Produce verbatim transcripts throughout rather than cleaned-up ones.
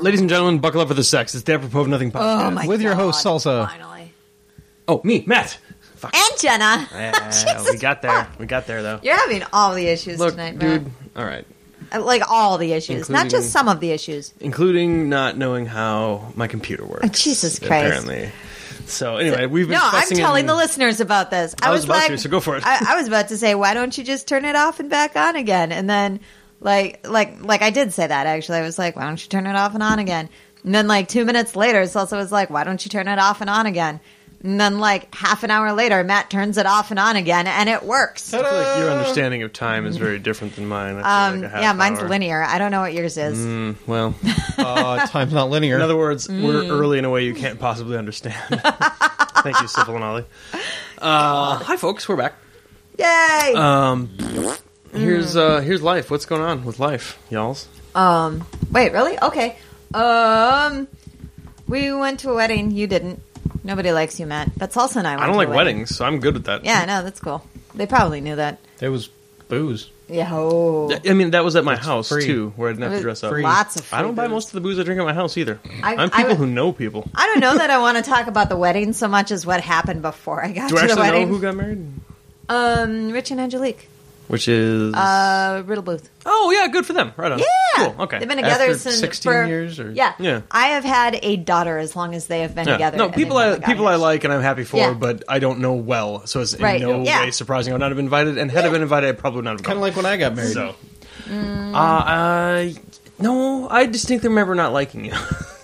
Ladies and gentlemen, buckle up for the sex. It's the Apropos of Nothing podcast. Oh my With God, your host, Salsa. Finally. Oh, me, Matt. Fuck. And Jenna. Yeah, we got there. fuck. We got there, though. You're having all the issues Look, tonight, dude. Matt. All right. Like all the issues, Including- not just some of the issues. Including not knowing how my computer works. Oh, Jesus Christ. Apparently. So, anyway, we've been No, I'm fussing telling in- the listeners about this. I, I was was, about like, to, so go for it. I, I was about to say, why don't you just turn it off and back on again? And then, like, like, like I did say that actually. I was like, why don't you turn it off and on again? And then, like two minutes later, Salsa was like, why don't you turn it off and on again? And then, like half an hour later, Matt turns it off and on again, and it works. I feel like your understanding of time is very different than mine. I feel Um, like a half yeah, mine's hour. linear. I don't know what yours is. Mm, well, Uh, time's not linear. in other words, Mm. we're early in a way you can't possibly understand. Thank you, Syphil and Ollie. Uh, hi, folks. We're back. Yay! Um, here's uh, here's life. What's going on with life, y'alls? Um, wait, really? Okay. Um, we went to a wedding. You didn't. Nobody likes you, Matt. But Salsa and I went I don't to like a wedding. weddings, so I'm good with that. Yeah, no, that's cool. They probably knew that. There was booze. Yeah. Oh. I mean, that was at my It's house, free. too, where I didn't have to dress up. Free. Lots of free I don't buy booze. most of the booze I drink at my house, either. I- I'm I people would- who know people. I don't know that I want to talk about the wedding so much as what happened before I got Do I to the actually know wedding. who got married? Um, Rich and Angelique. Which is... Uh, Riddle Booth. oh, yeah, good for them. Right on. Yeah. Cool, okay. They've been together After since sixteen for- years, or Yeah. Yeah. I have had a daughter as long as they have been Yeah. together. No, and people they've I never got people I hitched. like and I'm happy for, Yeah. but I don't know well, so it's in Right. no Yeah. way surprising I would not have been invited. And had I been invited, I probably would not have Kind gone. of like when I got married. So, Mm. uh, uh, no, I distinctly remember not liking you.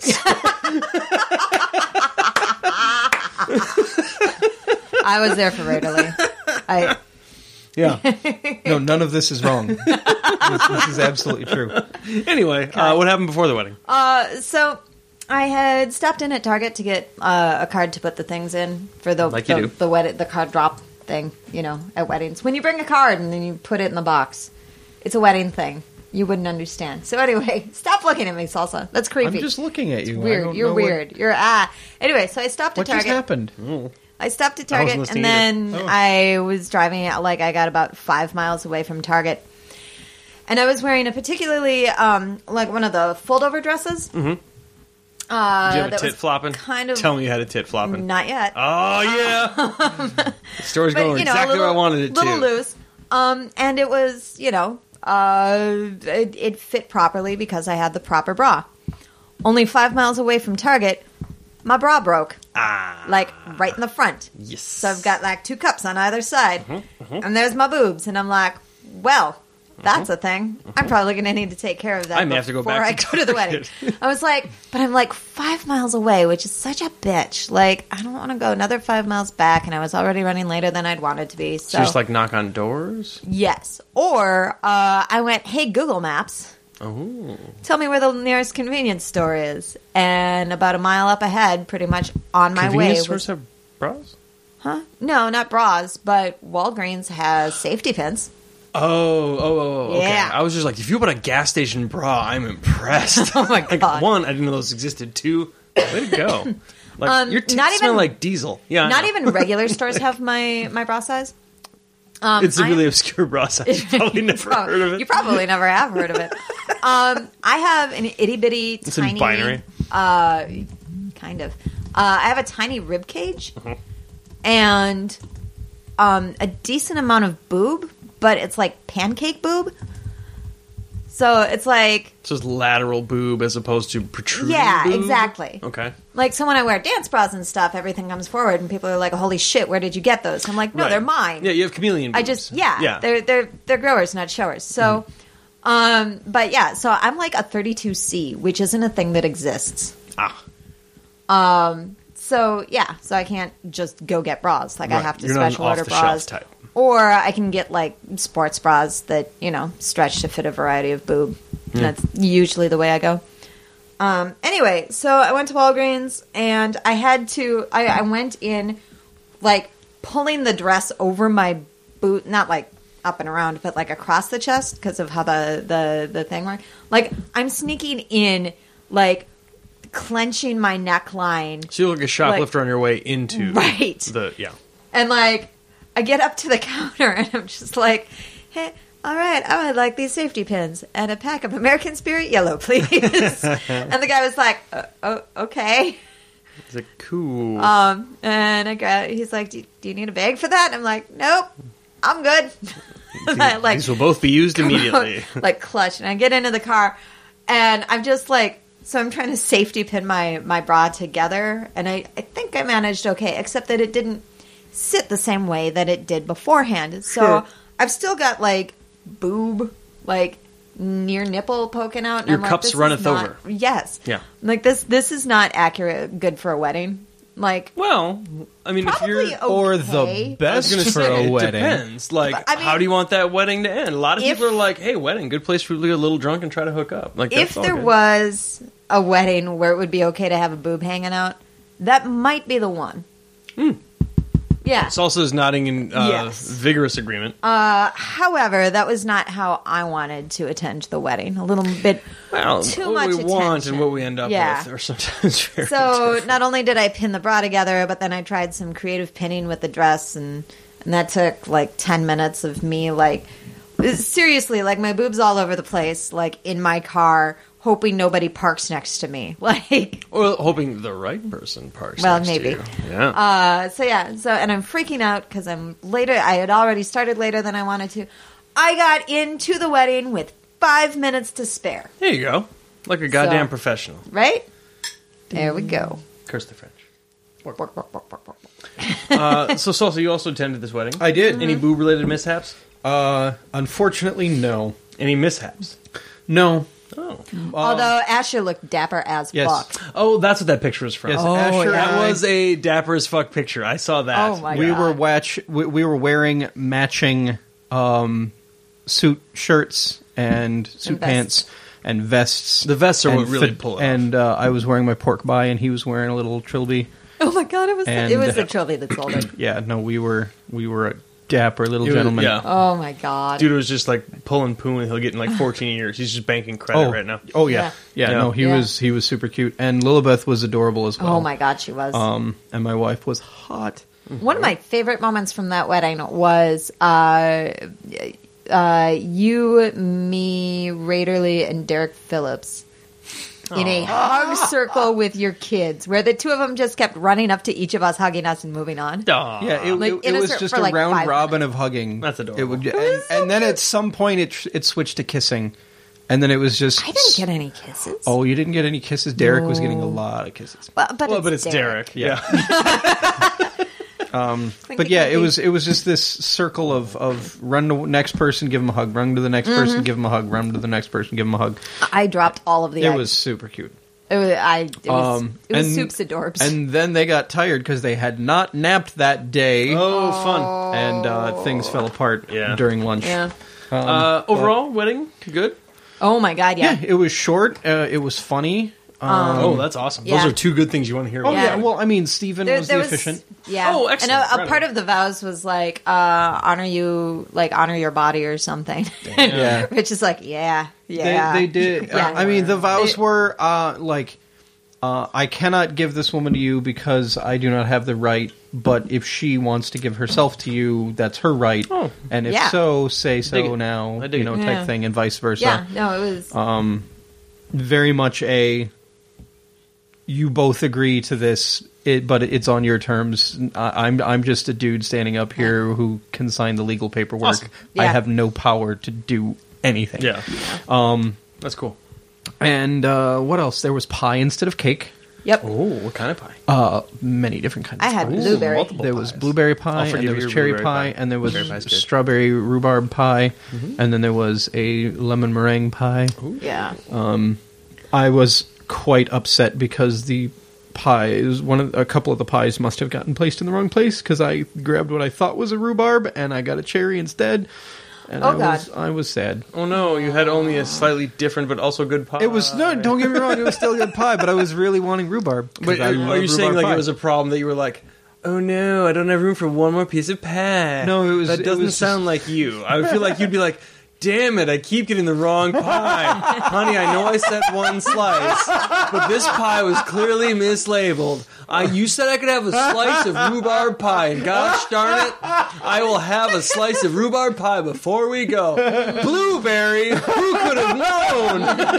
I was there for Rarely. I yeah. No, none of this is wrong. this, this is absolutely true. Anyway, uh, what happened before the wedding? uh, so I had stopped in at Target to get uh, a card to put the things in for the Like you the, do. the wedding the card drop thing. You know, at weddings when you bring a card and then you put it in the box, it's a wedding thing. You wouldn't understand. So anyway, stop looking at me, Salsa. That's creepy. I'm just looking at you. I weird. don't You're know what- weird. You're ah. Anyway, so I stopped What, at just Target. happened? I stopped at I wasn't Target, listening and then either. Oh. I was driving. Like I got about five miles away from Target, and I was wearing a particularly um, like one of the fold-over dresses. Mm-hmm. Uh, Did you have a that tit was flopping? kind of- Tell me you had a tit flopping. Not yet, Oh, yeah. the story's but going you know, exactly a little, where I wanted it little to. loose. Um, and it was, you know, uh, it, it fit properly because I had the proper bra. Only five miles away from Target, my bra broke. Ah. Like right in the front. Yes. So I've got like two cups on either side, Mm-hmm, and there's my boobs, and I'm like, well, that's a thing. I'm probably going to need to take care of that. I may have to go before back I to go to the wedding. I was like, but I'm like five miles away, which is such a bitch. Like I don't want to go another five miles back, and I was already running later than I'd wanted to be. So, So just like knock on doors? yes, or uh, I went, hey Google Maps. Oh. Tell me where the nearest convenience store is. And about a mile up ahead, pretty much on my Convenience way. stores Was, have bras? huh? No, not bras, but Walgreens has safety pins. Oh, oh, oh, oh, okay. Yeah. I was just like, if you put a gas station bra, I'm impressed. Oh, my Like, God. one, I didn't know those existed. Two, way to go. Like, Um, your tits not smell even- like diesel. Yeah, I Not know. even regular stores have my, my bra size. Um, It's a I really am- obscure bra size. You've probably never Prob- heard of it. You probably never have heard of it. Um, I have an itty bitty It's in tiny binary. Uh, kind of. Uh, I have a tiny rib cage Uh-huh. and um, a decent amount of boob, but it's like pancake boob. So it's like It's just lateral boob as opposed to protruding yeah, boob? exactly. Okay. Like, so when I wear dance bras and stuff, everything comes forward, and people are like, "Holy shit, where did you get those?" I'm like, "No, Right. they're mine." Yeah, you have chameleon boobs. I just yeah, Yeah. they're they're they're growers, not showers. So, um, but yeah, so I'm like a thirty-two C, which isn't a thing that exists. Ah. Um, so yeah, so I can't just go get bras. Like I Right. have to You're not an special order off-the-shelf bras, type. or I can get like sports bras that you know stretch to fit a variety of boob. And Yeah. that's usually the way I go. Um, anyway, so I went to Walgreens and I had to. I, I went in like pulling the dress over my boot, not like up and around, but like across the chest because of how the the the thing worked. Like I'm sneaking in, like clenching my neckline. So you look like a shoplifter Like- on your way into Right. the yeah. And like, I get up to the counter and I'm just like, hey, all right, I would like these safety pins and a pack of American Spirit Yellow, please. And the guy was like, uh, oh, okay. It's like, cool. Um, and I got, he's like, do you, do you need a bag for that? And I'm like, nope, I'm good. And I, like, These will both be used immediately. like clutch. And I get into the car and I'm just like, so I'm trying to safety pin my, my bra together. And I, I think I managed okay, except that it didn't sit the same way that it did beforehand. So Sure. I've still got like boob, like near nipple poking out. And Your I'm like, cups this is runneth not- over. Yes. Yeah. Like this, this is not accurate, good for a wedding. Like, Well, I mean, if probably you're... okay. Or the I was best gonna for say, a it wedding. depends. Like, But, I mean, how do you want that wedding to end? A lot of if- people are like, hey, wedding, good place for you to get a little drunk and try to hook up. Like, that's if all there good. was a wedding where it would be okay to have a boob hanging out, that might be the one. Yeah. Salsa is nodding in uh, Yes. vigorous agreement. Uh, however, that was not how I wanted to attend the wedding. A little bit well, too what much we want attention. and what we end up Yeah. with are sometimes very So different. not only did I pin the bra together, but then I tried some creative pinning with the dress, and and that took like ten minutes of me like seriously, like my boobs all over the place, like in my car, hoping nobody parks next to me, like. Well, hoping the right person parks Well, next to maybe. you. Yeah. Uh, so yeah, so and I'm freaking out because I'm later. I had already started later than I wanted to. I got into the wedding with five minutes to spare. there you go. Like a goddamn So- professional. Right there we go. Curse the French. Work, work, work, work, work, work. Uh, so, Salsa, you also attended this wedding. I did. Any boob-related mishaps? Uh, unfortunately, no. Any mishaps? No. Oh. Although Asher looked dapper as Yes. fuck. Oh, that's what that picture was from. Yes, Oh, Asher yeah. and That I- was a dapper as fuck picture. I saw that. Oh, my we God. were watch we, we were wearing matching um, suit shirts and suit And vests. pants and vests. The vests are and what really fit- pull it off. And uh, I was wearing my pork pie, and he was wearing a little trilby. Oh my god, it was And- the, it was the trophy that sold it. Yeah, no, we were we were a dapper little It was- gentleman. yeah. Oh my god. Dude was just like pulling poo and he'll get in like fourteen years. He's just banking credit Oh, right now. oh yeah. Yeah. yeah, Yeah. No, he Yeah. was he was super cute, and Lilibeth was adorable as well. Oh my god, she was. Um, and my wife was hot. One of my favorite moments from that wedding was uh, uh, you, me, Raiderly, and Derek Phillips in a hug circle with your kids, where the two of them just kept running up to each of us, hugging us, and moving on. Aw. Yeah, it, Like, it, it in a was cir- just for a like round five robin of hugging. That's adorable. It would, It and, was so and then cute. at some point it tr- it switched to kissing, and then it was just. I didn't get any kisses. Oh, you didn't get any kisses. Derek was getting a No. lot of kisses. but, but, well, it's but it's Derek. Derek. Yeah. But yeah, it was it was just this circle of, of run to the next person, give him a hug, run to the next person, give him a hug, run to the next person, give him a hug. I dropped all of the. It eggs. was super cute. It was. I. It was. Um, it was and- soups adorbs. And then they got tired because they had not napped that day, Oh, fun. and uh, things fell apart Yeah. during lunch. yeah. Um, Uh, overall, wedding good. Oh my god. Yeah. yeah, it was short. Uh, it was funny. Um, oh, that's awesome. yeah. Those are two good things you want to hear. oh about. yeah. Yeah. Well, I mean, Stephen There- was there the efficient. Yeah. Oh, excellent. And a, a Right part on. of the vows was like, uh, honor you, like honor your body or something. Yeah. Which is like, yeah, yeah. They, they did. Yeah. I mean, the vows They- were uh, like, uh, I cannot give this woman to you because I do not have the right. But if she wants to give herself to you, that's her right. Oh. And if Yeah. so, say dig so it. now. I dig You know, it. type Yeah. thing, and vice versa. Yeah. No, it was. Um, very much a. You both agree to this, it, but it's on your terms. I, I'm I'm just a dude standing up here who can sign the legal paperwork. Awesome. I Yeah. have no power to do anything. Yeah. Um, That's cool. and uh, what else? There was pie instead of cake. Yep. Oh, what kind of pie? Uh, many different kinds. I of had pies. blueberry. multiple There was pies. blueberry I'll pie, and forgive there was your cherry blueberry pie, pie. and there was Cherry pie's good. strawberry rhubarb pie, and then there was a lemon meringue pie. Yeah. I was quite upset because the pies, one of a couple of the pies, must have gotten placed in the wrong place because I grabbed what I thought was a rhubarb and I got a cherry instead. And Oh, I was God. I was sad. Oh no, you had only a slightly different but also good pie. It was no, don't get me wrong, it was still good pie, but I was really wanting rhubarb. 'cause But I are, love are you saying rhubarb like pie. it was a problem that you were like, oh no, I don't have room for one more piece of pie? No, it was- That it doesn't was sound just- like you. I would feel like you'd be like, damn it, I keep getting the wrong pie. Honey, I know I said one slice, but this pie was clearly mislabeled. I, you said I could have a slice of rhubarb pie, and gosh darn it, I will have a slice of rhubarb pie before we go. Blueberry, who could have known?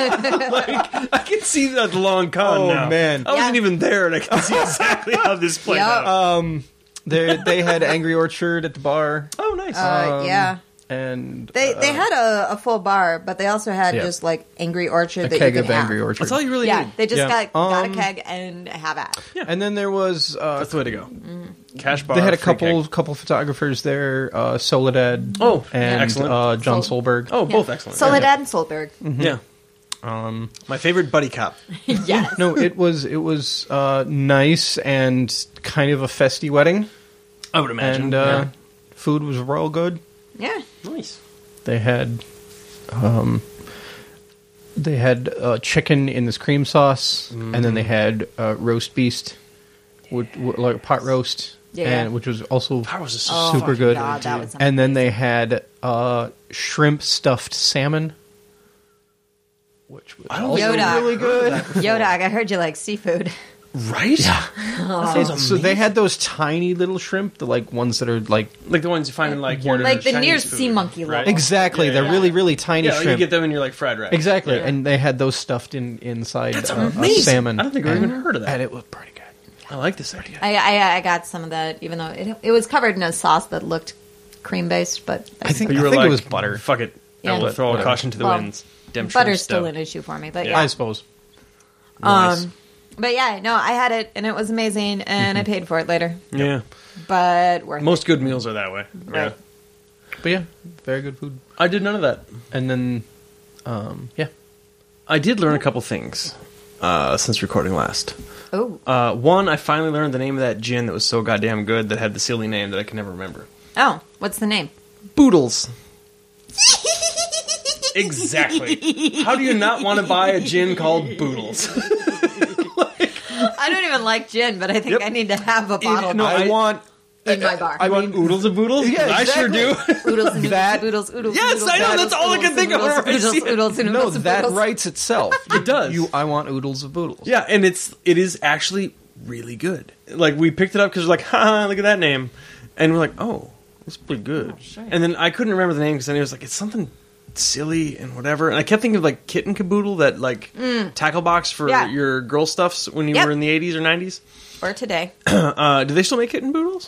Like, I can see that long con Oh, now. man. I wasn't Yeah. even there, and I can see exactly how this played Yep. out. Um, they they had Angry Orchard at the bar, Oh, nice. Uh, Um, yeah. and They uh, they had a, a full bar, but they also had Yeah. just like Angry Orchard a that keg you of could have. Angry Orchard. That's all you really Yeah, need. they just Yeah. got got a Um, keg and have at. And then there was uh, That's the way to go. Cash bar. they had a free couple keg. couple photographers there, uh, Soledad. Oh, and excellent. uh, John Sol- Solberg. Oh, both Yeah. excellent. Soledad and Solberg. Yeah. Um, My favorite buddy cop. Yes. no, it was it was uh, nice and kind of a festy wedding, I would imagine. and uh, food was real good. Yeah. yeah. Nice. They had, um, they had uh, chicken in this cream sauce, and then they had uh, roast beast, with, with, like pot roast, Yeah. and which was also That was just Oh, super good. God, that was And then they had uh, shrimp stuffed salmon, which was I don't also think Yoda. really good. Yoda, I heard you like seafood. right. And so they had those tiny little shrimp, the like ones that are like Like the ones you find in like your Like the Chinese near food, sea monkey right? level. exactly Yeah, they're yeah. really really tiny Yeah, like you shrimp. get them in your like fried rice. Exactly, Yeah. and they had those stuffed in inside That's uh, a amazing. salmon. I don't think I've and, even heard of that. and it was pretty good. I like this idea. I, I I got some of that, even though it it was covered in a sauce that looked cream based, but I think, But you I were think like, it was butter. Fuck it. Yeah. I will throw Whatever. caution to the Well, winds. Damn butter's shrimp still stuff. an issue for me. But Yeah. yeah, I suppose. Nice. um, but yeah, no, I had it and it was amazing, and I paid for it later, Yeah. but worth Most good meals are that way. Yeah. Right. But yeah, very good food. I did none of that. And then, um, yeah, I did learn a couple things uh, since recording last. it. Oh, Uh, one, I finally learned the name of that gin that was so goddamn good that had the silly name that I can never remember. oh, what's the name? Boodles. Exactly. How do you not want to buy a gin called Boodles? I don't even like gin, but I think Yep. I need to have a bottle no, of I want. in my bar. I want oodles of boodles. Yeah, I sure do. exactly. Oodles and That- oodles, oodles, Yes, oodles, I know, oodles, that's all I can oodles, think of oodles, whenever I oodles, see it. oodles, and no, oodles, and that oodles. writes itself. It does. You, I want oodles of boodles. Yeah, and it's it is actually really good. Like we picked it up because we're like, ha, look at that name, and we're like, oh, it's pretty good. And then I couldn't remember the name because then it was like it's something silly and whatever. And I kept thinking of like Kitten Caboodle, that like tackle box for Yeah. your girl stuffs when you Yep. were in the eighties or nineties. Or today. Uh, do they still make Kitten Boodles?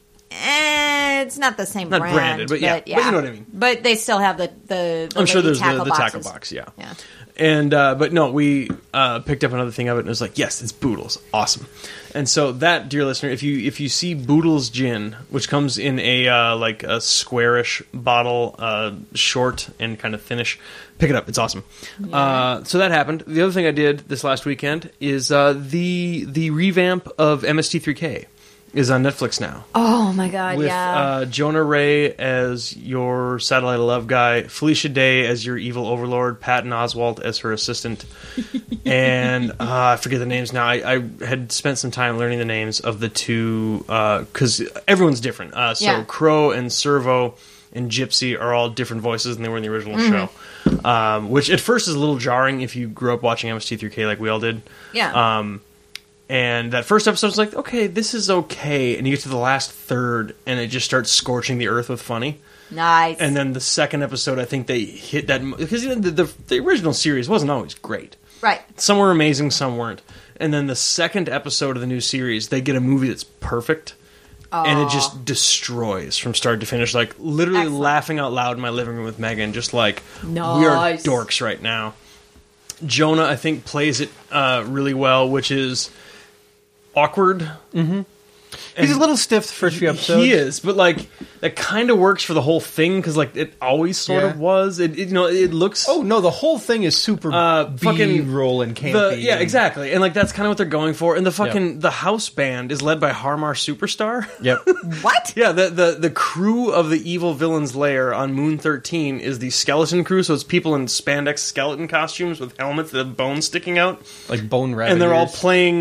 Eh, it's not the same Not brand, branded, but yeah. But you know what I mean. But they still have the the. the I'm sure lady there's the, tackle the boxes. tackle box, yeah. Yeah. And uh, but no, we uh, picked up another thing of it, and it was like, yes, it's Boodles, awesome. And so that, dear listener, if you if you see Boodles gin, which comes in a uh, like a squarish bottle, uh, short and kind of thinnish, pick it up. It's awesome. Uh, so that happened. The other thing I did this last weekend is uh, the the revamp of M S T three K is on Netflix now. Oh my god! With yeah. uh, Jonah Ray as your Satellite of Love guy, Felicia Day as your evil overlord, Patton Oswalt as her assistant, and uh, I forget the names now. I, I had spent some time learning the names of the two because everyone's different. Uh, so Yeah. Crow and Servo and Gypsy are all different voices than they were in the original show, um, which at first is a little jarring if you grew up watching M S T three K like we all did. yeah. Um, and that first episode was like, okay, this is okay. And you get to the last third, and it just starts scorching the earth with funny. nice. And then the second episode, I think they hit that because you know, the, the the original series wasn't always great. right. Some were amazing, some weren't. And then the second episode of the new series, they get a movie that's perfect, and it just destroys from start to finish. Like literally Excellent. laughing out loud in my living room with Megan, just like we are Nice. dorks right now. Jonah, I think, plays it uh, really well, which is awkward. He's a little stiff the first few episodes. He is, but like that kind of works for the whole thing because like it always sort Yeah. of was. It, it you know it looks Oh no, the whole thing is super Uh, B fucking- roll and campy. the, yeah and- exactly, and like that's kind of what they're going for. And the fucking Yeah. the house band is led by Harmar Superstar. Yep. What? Yeah, the, the the crew of the evil villain's lair on Moon thirteen is the skeleton crew, so it's people in spandex skeleton costumes with helmets that have bones sticking out, Like bone rabbit. and they're all ears. playing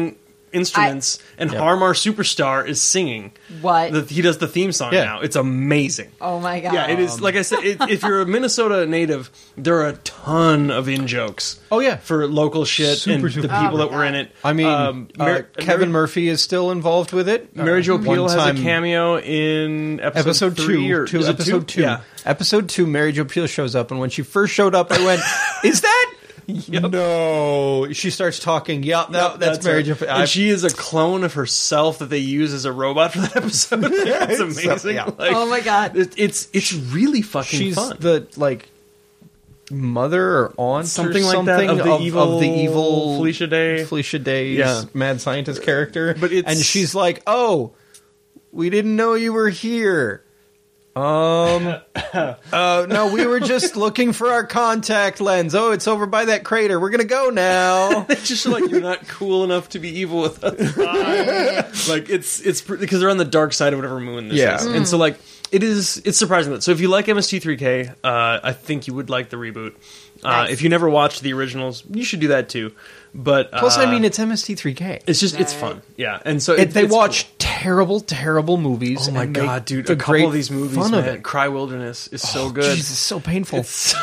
instruments, I, and yep. Harmar Superstar is singing. What? The, he does the theme song yeah. now. It's amazing. Oh my god! Yeah, it is. Like I said, it, if you're a Minnesota native, there are a ton of in jokes. Oh yeah, for local shit super, and super. the people oh that god. were in it. I mean, um, Mar- uh, Kevin Mar- Murphy is still involved with it. Mary Jo Pehl has a cameo in episode, episode three two. Or, two episode two. two. Yeah. Episode two. Mary Jo Pehl shows up, and when she first showed up, I went, "Is that?" Yep. No, she starts talking. Yeah, no, yep, that's, that's Mary Jo. And she is a clone of herself that they use as a robot for that episode. It's amazing. So, yeah. like, oh my god, it, it's it's really fucking She's fun. The like mother or aunt something or like something that of the of, evil, of the evil Felicia Day, Felicia Day's yeah. mad scientist character. But it's, and she's like, "Oh, we didn't know you were here." Um, uh, no, we were just looking for our contact lens. Oh, it's over by that crater. We're gonna go now. It's just like, you're not cool enough to be evil with us. Like, it's, it's, because they're on the dark side of whatever moon this yeah. is. Mm. And so, like, it is, it's surprising that. So if you like M S T three K, uh, I think you would like the reboot. Uh, nice. If you never watched the originals, you should do that too. But, uh, plus, I mean, it's M S T three K. It's just, right. it's fun. Yeah. And so it, it, they it's watch cool. terrible, terrible movies. Oh my and god, dude! A couple great of these movies, fun man. of it. Cry Wilderness is so oh, good. Geez, it's so painful. It's so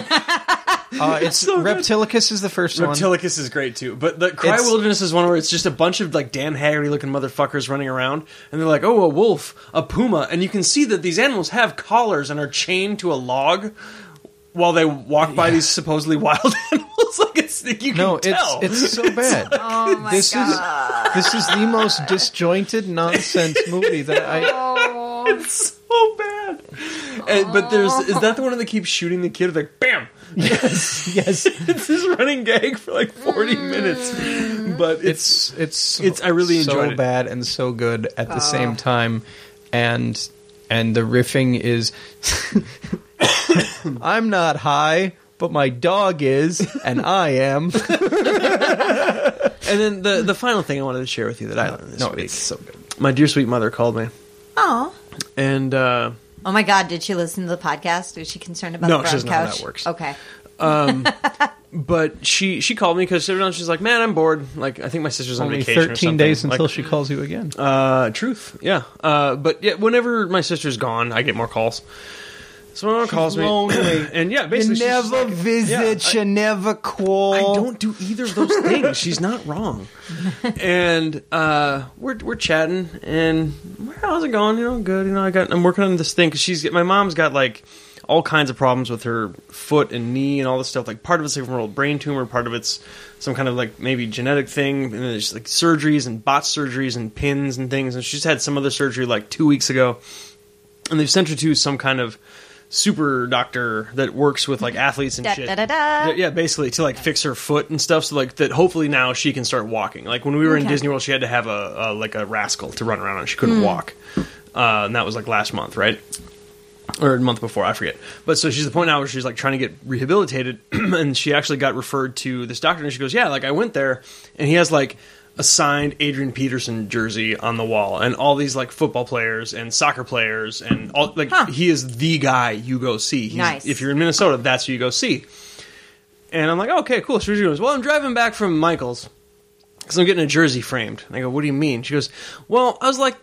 uh, it's so Reptilicus is the first one. Reptilicus is great too, but the Cry It's- Wilderness is one where it's just a bunch of like Dan Haggerty looking motherfuckers running around, and they're like, "Oh, a wolf, a puma," and you can see that these animals have collars and are chained to a log while they walk by Yeah. these supposedly wild animals. Like, it's you can No, tell. it's it's so bad. Oh my this god! is this is the most disjointed nonsense movie that I. Oh. It's so bad. And, but there's is that the one that keeps shooting the kid? Like, bam. Yes, yes. It's this running gag for like forty minutes, but it's It's it's it's. I really so enjoyed it. bad and so good at the Oh. same time, and and the riffing is. I'm not high, but my dog is, and I am. And then the the final thing I wanted to share with you that I learned this no, week. it's so good. My dear sweet mother called me, Oh. and uh, Oh my god, did she listen to the podcast? Is she concerned about No, the brown she doesn't know how couch? that works. Okay. but she she called me because she's like, man, I'm bored. Like, I think my sister's on Only vacation. or thirteen something. days until Like, she calls you again. Uh, truth, yeah. Uh, but yeah, whenever my sister's gone, I get more calls. So when calls me, lonely. and yeah, basically, You she's just never like, visit, yeah, you never call. I don't do either of those things. She's not wrong. And uh, we're we're chatting, and how's it going? You know, good. You know, I got I'm working on this thing because she's my mom's got like all kinds of problems with her foot and knee and all this stuff. Like, part of it's like from her old brain tumor, part of it's some kind of like maybe genetic thing, and then there's like surgeries and bot surgeries and pins and things. And she's had some other surgery like two weeks ago, and they've sent her to some kind of super doctor that works with like athletes and Da, shit. da, da, da. Yeah, basically to like fix her foot and stuff. So like that, hopefully now she can start walking. Like when we were in Okay. Disney World, she had to have a, a like a rascal to run around on. She couldn't walk, uh, and that was like last month, right? Or a month before, I forget. But so she's at the point now where she's like trying to get rehabilitated, and she actually got referred to this doctor, and she goes, "Yeah, like I went there, and he has like a signed Adrian Peterson jersey on the wall, and all these like football players and soccer players, and all like Huh. he is the guy you go see. He's, Nice. If you're in Minnesota, that's who you go see." And I'm like, "Okay, cool." So she goes, "Well, I'm driving back from Michael's because I'm getting a jersey framed." And I go, "What do you mean?" She goes, "Well, I was like,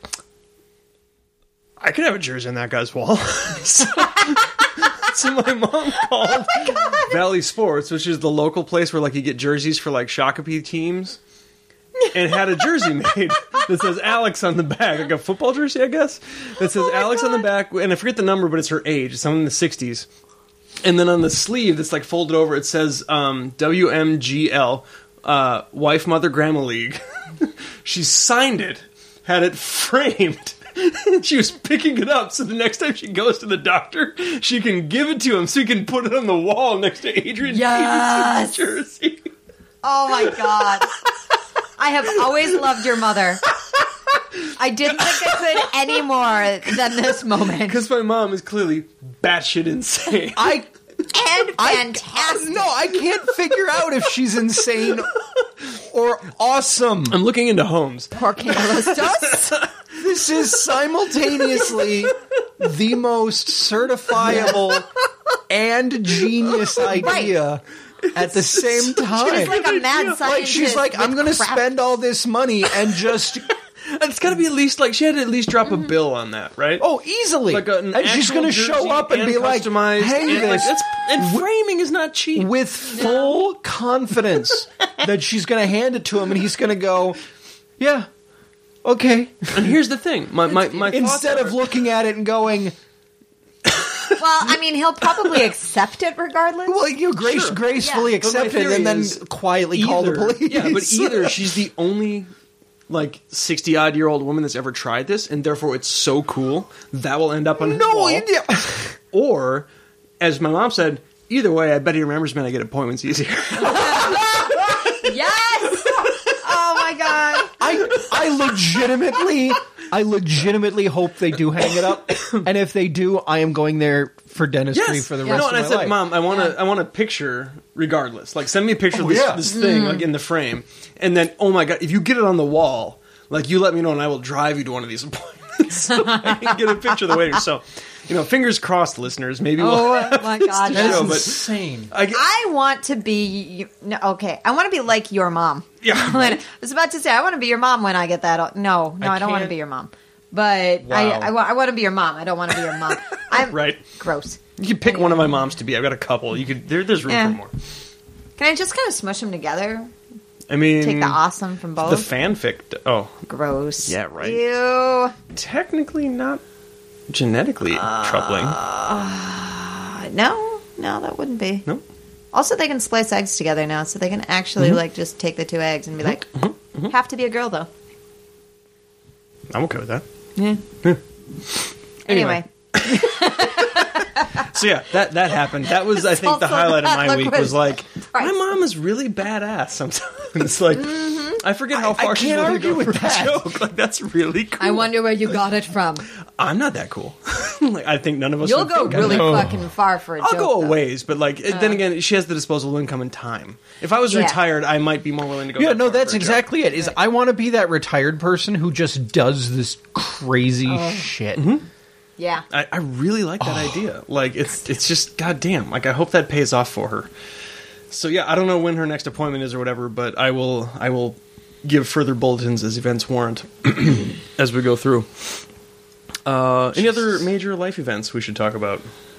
I could have a jersey on that guy's wall." so, so my mom called Oh Valley Sports, which is the local place where like you get jerseys for like Shakopee teams, and had a jersey made that says Alex on the back, like a football jersey, I guess, that says Oh my Alex on the God. back, and I forget the number, but it's her age. It's something in the sixties. And then on the sleeve that's like folded over, it says um, W M G L, uh, Wife, Mother, Grandma League. She signed it, had it framed. And she was picking it up, so the next time she goes to the doctor, she can give it to him, so he can put it on the wall next to Adrian Yes! Peterson's jersey. Oh my god. I have always loved your mother. I didn't think I could any more than this moment. Because my mom is clearly batshit insane. I And I, fantastic. no, I can't figure out if she's insane or awesome. I'm looking into homes. Poor Canalistos. This is simultaneously the most certifiable and genius idea at the same time. She's like a mad scientist. Like, she's like, I'm with going to crap. spend all this money and just... It's got to be at least like she had to at least drop a bill on that, right? Oh, easily. Like an and she's actual going to jersey show up and, and be like, customized hey, and, like, this... that's, and framing is not cheap. with full confidence that she's going to hand it to him and he's going to go, yeah, okay. And here's the thing, my my, my Instead thoughts of are- looking at it and going, Well, I mean, he'll probably accept it regardless. well, you grace, Sure. gracefully Yeah. accept But my it and theory then is quietly call the either- police. Yeah, but either she's the only like sixty odd year old woman that's ever tried this, and therefore it's so cool that will end up on her No, wall. yeah. Or, as my mom said, either way, I bet he remembers me and I get appointments easier. Yes! Oh my god. I, I legitimately, I legitimately hope they do hang it up. And if they do, I am going there for dentistry for the You rest know, of and my I said, life. Mom, I want to, Yeah. I want a picture regardless. Like, send me a picture Oh, of this, yeah. this thing, like in the frame, and then, oh my god, if you get it on the wall, like you let me know, and I will drive you to one of these appointments so I can get a picture of the waiter. So, you know, fingers crossed, listeners. Maybe we'll. Oh my god. to That show, is but- insane. I get, I want to be no, okay. I want to be like your mom. Yeah. When- I was about to say I want to be your mom when I get that. No, no, I I, don't want to can't- be your mom. But Wow. I, I, wa- I want to be your mom. I don't want to be your mom. I'm Right. Gross. you could pick one of my moms to be. I've got a couple. You could. There, there's room Yeah. for more. Can I just kind of smush them together? I mean, Take the awesome from both. the fanfic. Oh, Gross. Yeah, right. Ew. technically not genetically troubling. Uh, no, no, that wouldn't be. No. Also, they can splice eggs together now, so they can actually Mm-hmm. like just take the two eggs and be like, have to be a girl though. I'm okay with that. Yeah. Anyway. Anyway, So yeah, that that happened. That was, I think, the also highlight of that my look week was was like, my priceless. mom is really badass sometimes. Like, I forget how I- I far she's can't willing to argue go with for a that. joke. Like, that's really cool. I wonder where you got it from. I'm not that cool. Like, I think none of us. You'll would go think I'm really that cool. fucking far for a I'll joke. go a though. ways, but like then again, she has the disposable income and time. If I was Yeah. retired, I might be more willing to go. Yeah, that no, far that's for a joke. exactly it. Is I want to be that retired person who just does this crazy shit. Yeah. I, I really like that idea. Like it's it's just goddamn. Like I hope that pays off for her. So yeah, I don't know when her next appointment is or whatever, but I will I will give further bulletins as events warrant as we go through. Uh, any other major life events we should talk about?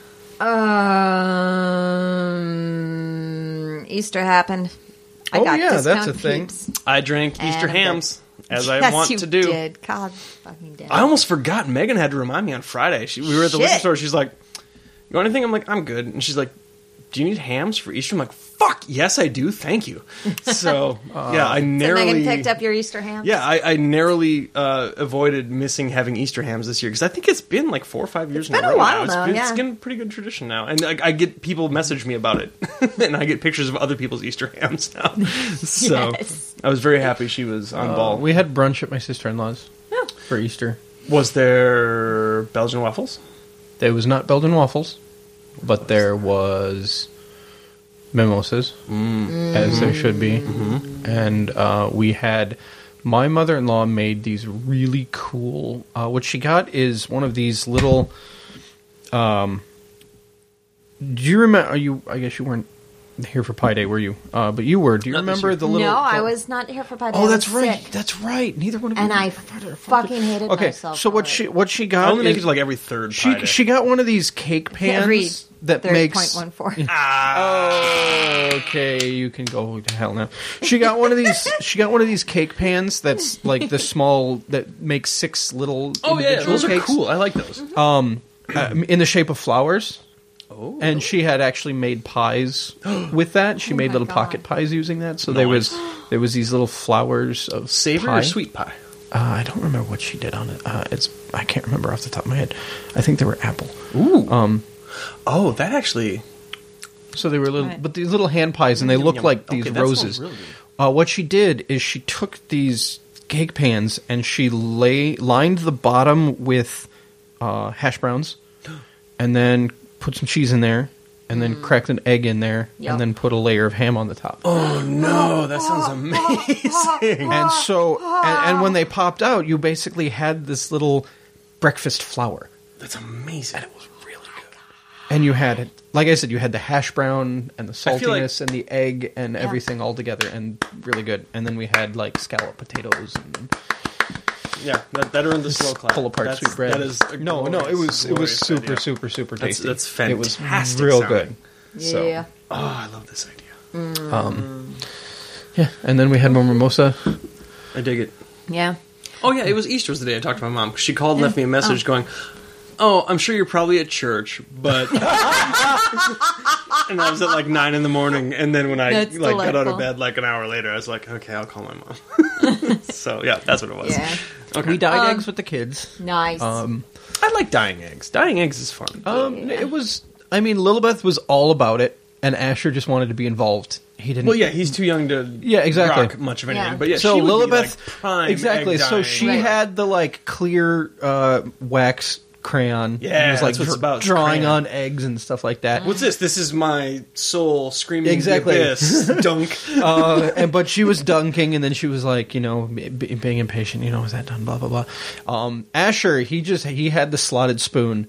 Um, Easter happened. I Oh, got yeah, that's discount a thing. Peeps. I drank And Easter I'm hams as I Yes, want you to do. Did. God fucking damn. I almost forgot. Megan had to remind me on Friday. She, we were at the Shit. liquor store. She's like, "You want anything?" I'm like, "I'm good." And she's like, "Do you need hams for Easter?" I'm like, "Fuck yes, I do. Thank you." So yeah, I So narrowly Megan picked up your Easter ham. Yeah, I, I narrowly uh, avoided missing having Easter hams this year because I think it's been like four or five years in been a a row while now. It's, now, been, yeah. it's getting a pretty good tradition now, and I, I get people message me about it, and I get pictures of other people's Easter hams now. So Yes. I was very happy she was on Uh, ball. we had brunch at my sister-in-law's Yeah. for Easter. Was there Belgian waffles? There was not Belgian waffles, but there was mimosas, as there should be. And uh, we had... My mother-in-law made these really cool... Uh, what she got is one of these little... Um, do you remember... Are you? I guess you weren't here for Pi Day, were you? Uh, but you were. Do you Not this remember year. the little... No, I the- was not here for Pi Day. Oh, I that's was right. sick. That's right. Neither one of And you. I fucking hated Okay, myself. so for what it. she what she I got only make is it like every third. she Pie Day. she got one of these cake pans Every that third makes. point one four. Oh, okay, you can go to hell now. She got one of these. She got one of these cake pans that's like the small that makes six little Oh yeah, individual those are cakes, cool. I like those. um, uh, in the shape of flowers. Oh, And she had actually made pies with that. She Oh made my little God. pocket pies using that. So there was there was these little flowers of savory pie. or sweet pie? Uh, I don't remember what she did on it. Uh, it's I can't remember off the top of my head. I think they were apple. Ooh. Um, Oh, that actually. so they were little, Right. but these little hand pies, and they look Yum, like yum. these Okay, that sounds roses. really good. Uh, what she did is she took these cake pans and she lay lined the bottom with uh, hash browns, and then put some cheese in there, and then cracked an egg in there, Yep. and then put a layer of ham on the top. Oh no, that sounds amazing. And so, and, and when they popped out, you basically had this little breakfast flour. That's amazing. It was really good. and you had, like I said, you had the hash brown and the I feel like- saltiness and the egg and Yeah. everything all together, and really good. And then we had like scallop potatoes and Yeah, that, that are in the slow clap. pull apart That's- sweet bread. That is a no, no, it glorious, was it was glorious super, idea. super, super That's- tasty. that's It was fantastic real sounding. good. So, Yeah. Oh, I love this idea. um, yeah, and then we had more mimosa. I dig it. Yeah. Oh yeah, it was Easter was the day I talked to my mom. She called and left me a message Oh. going, "Oh, I'm sure you're probably at church, but." And I was at like nine in the morning, and then when I That's like got out delightful. of bed like an hour later, I was like, "Okay, I'll call my mom." So yeah, that's what it was. Yeah. Okay. We dyed Um, eggs with the kids. Nice. Um, I like dyeing eggs. Dyeing eggs is fun. um, it was. I mean, Lilibeth was all about it, and Asher just wanted to be involved. He didn't. Well, yeah, he's too young to Yeah, exactly. rock much of anything. Yeah. But yeah, so she would Lilibeth, be, like, prime exactly. egg So dyeing. she Right. had the like clear uh, wax crayon. Yeah, and was like that's what it's dr- about, it's drawing crayon. on eggs and stuff like that. What's this? This is my soul screaming Exactly. the abyss. Dunk. uh, and but she was dunking, and then she was like, you know, b- b- being impatient. You know, is that done? Blah blah blah. Um, Asher, he just he had the slotted spoon,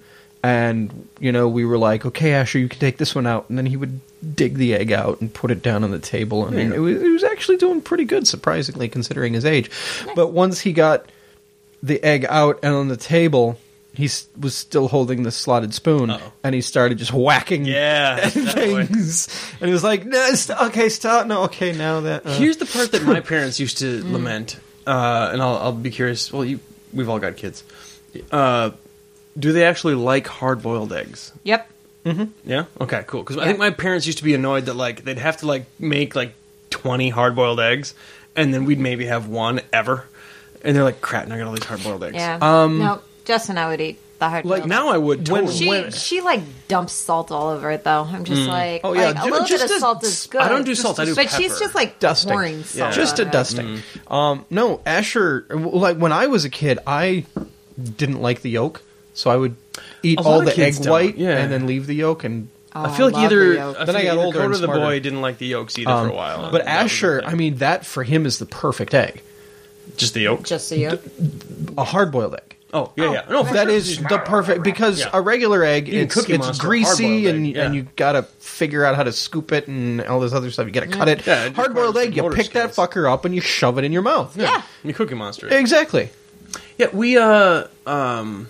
and you know, we were like, okay, Asher, you can take this one out, and then he would dig the egg out and put it down on the table, and Yeah. it, was, it was actually doing pretty good, surprisingly considering his age. But once he got the egg out and on the table, he s- was still holding the slotted spoon, Uh-oh. and he started just whacking Yeah. that way. things, and he was like, no, st- okay, stop, no, okay, now that. Uh, Here's the part that my parents used to lament, uh, and I'll, I'll be curious. Well, you, we've all got kids. Uh, do they actually like hard-boiled eggs? yep. Yeah. Okay. Cool. Because I Yeah. think my parents used to be annoyed that like they'd have to like make like twenty hard-boiled eggs, and then we'd maybe have one ever, and they're like, "Crap! Now I got all these hard-boiled eggs." Yeah. Um, no, Jess and I would eat the hard Like now I would When- totally. She when- she like dumps salt all over it though. I'm just like, Oh, yeah, like, a ju- little just bit of a- salt is good. I don't do salt, I do but she's pepper. just like dusting, pouring salt. just a on it. dusting. Um, no, Asher. Like when I was a kid, I didn't like the yolk, so I would eat A lot all of the egg kids don't, white yeah. and then leave the yolk. And Oh, I feel like love either the yolk. I Then I feel got either older and Dakota the smarter. boy didn't like the yolks either um, for a while. but That was the Asher, thing. I mean, that for him is the perfect egg, just the yolk. Just so you. a hard boiled egg. Oh yeah, yeah. No, for That sure. is the perfect because Yeah. a regular egg, Even it's, Cookie it's Monster, greasy hard-boiled and egg, yeah. and you gotta figure out how to scoop it and all this other stuff. You gotta cut it. Yeah, it Hard boiled requires egg, you motor pick that skills. fucker up and you shove it in your mouth. Yeah. You Cookie Monster. Exactly. Yeah, we uh um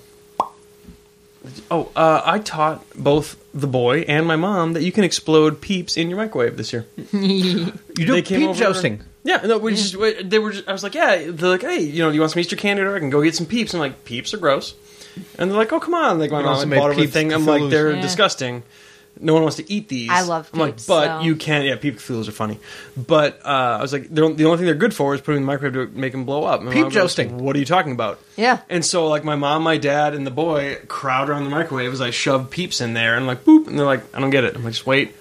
Oh, uh I taught both the boy and my mom that you can explode peeps in your microwave this year. You do They came peep over- jousting. Yeah, no, we just we- they were just I was like, yeah, they're like, "Hey, you know, do you want some Easter candy or I can go get some peeps?" I'm like, "Peeps are gross." And they're like, "Oh, come on." Like my You mom also had made bought Peeps everything. I'm like, Cthulhu's. "They're Yeah. disgusting." No one wants to eat these. I love I'm like, Peeps, but so- you can. Yeah, Peep Cthulhu's are funny. But uh, I was like, they're, the only thing they're good for is putting them in the microwave to make them blow up. And my Peep mom goes, jousting. What are you talking about? Yeah. And so, like, my mom, my dad, and the boy crowd around the microwave as I shove Peeps in there, and like, boop, and they're like, I don't get it. I'm like, just wait.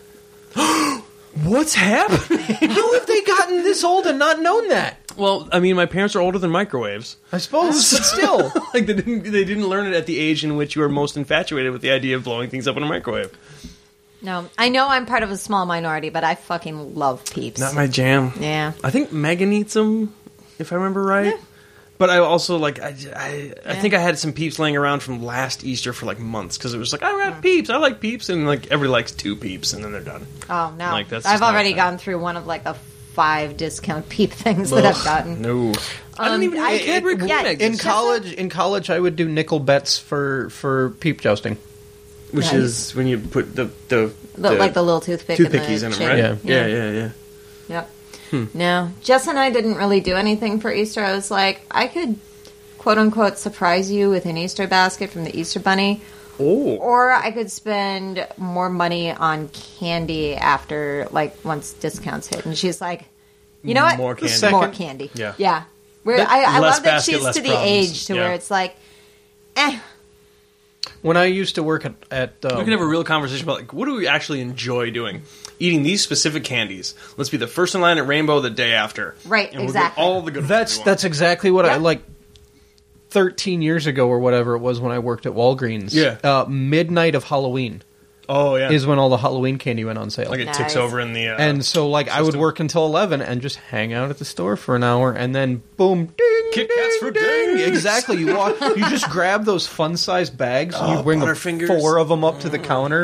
What's happening? How have they gotten this old and not known that? Well, I mean, my parents are older than microwaves. I suppose, but still. Like, they didn't, they didn't learn it at the age in which you are most infatuated with the idea of blowing things up in a microwave. No, I know I'm part of a small minority, but I fucking love Peeps. Not my jam. Yeah. I think Megan eats them, if I remember right. Yeah. But I also like I, I, I Yeah. think I had some Peeps laying around from last Easter for like months because it was like I got Peeps, I like Peeps, and like everybody likes two Peeps, and then they're done. Oh no, Like, that's I've just not already a thing. gone through one of like the five discount Peep things that I've gotten. No, I Um, didn't even know I- you can't it- record yeah, eggs. In college, in college, I would do nickel bets for for peep jousting. which Nice. is when you put the the, The, like the little toothpick. toothpickies in, in the them, right? chin. Yeah, yeah, yeah. Yep. Hmm. No, Jess and I didn't really do anything for Easter. I was like, I could, quote unquote, surprise you with an Easter basket from the Easter Bunny, Oh, or I could spend more money on candy after, like, once discounts hit. And she's like, you know what? More candy. Second- More candy. Yeah. Yeah. Where That- I, I less love that basket, she's less to the problems. age to Yeah. where it's like, eh. When I used to work at, at um, we can have a real conversation about like what do we actually enjoy doing? Eating these specific candies. Let's be the first in line at Rainbow the day after. Right, and we'll exactly. get all the good. ones that's we want. that's exactly what I Yeah. like. Thirteen years ago, or whatever it was, when I worked at Walgreens. Yeah. uh, midnight of Halloween oh yeah, is when all the Halloween candy went on sale. like it Nice. ticks over in the uh, and so, like, I would system. work until eleven and just hang out at the store for an hour, and then boom, ding, Kit ding, Kats for ding. days. Exactly. You walk, you just grab those fun-sized bags, and Oh, you bring the Butterfingers. four of them up to the counter,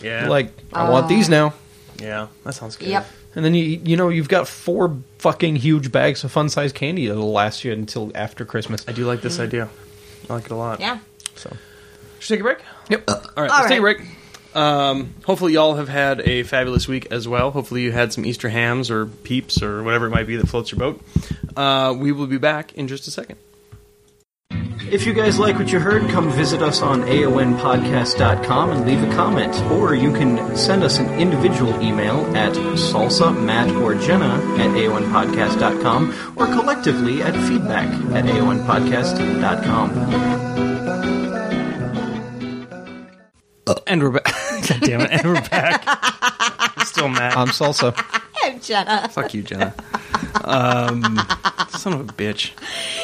Yeah. Like, I want these now. Yeah, that sounds good. Yep. And then, you you know, you've got four fucking huge bags of fun-sized candy that'll last you until after Christmas. I do like this idea. I like it a lot. Yeah. So, Should we take a break? yep. All right, All let's right. take a break. Um, hopefully y'all have had a fabulous week as well. Hopefully you had some Easter hams or peeps or whatever it might be that floats your boat. Uh, we will be back in just a second. If you guys like what you heard, come visit us on A O N podcast dot com and leave a comment. Or you can send us an individual email at salsa, Matt, or Jenna at A O N podcast dot com, or collectively at feedback at A O N podcast dot com. And we're back. God damn it. And we're back. I'm still mad. I'm Salsa. I'm Jenna. Fuck you, Jenna. Um, son of a bitch.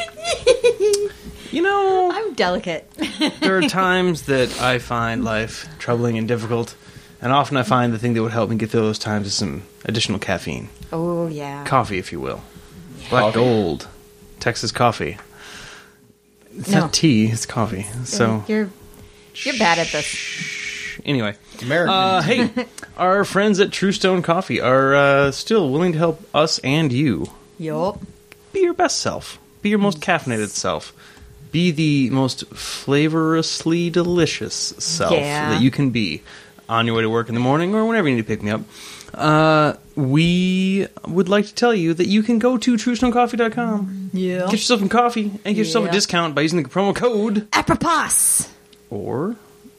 You know, I'm delicate. there are times that I find life troubling and difficult, and often I find the thing that would help me get through those times is some additional caffeine. Oh, yeah. Coffee, if you will. Black Gold. Texas coffee. It's No. not tea, it's coffee. So, You're, you're bad at this. anyway. American. Uh, hey, our friends at True Stone Coffee are uh, still willing to help us and you. Yup. Be your best self. Be your most caffeinated self. Be the most flavorously delicious self Yeah. that you can be on your way to work in the morning or whenever you need to pick me up. Uh, we would like to tell you that you can go to true stone coffee dot com. Yeah. Get yourself some coffee and get yourself a Yeah. discount by using the promo code. Apropos. Or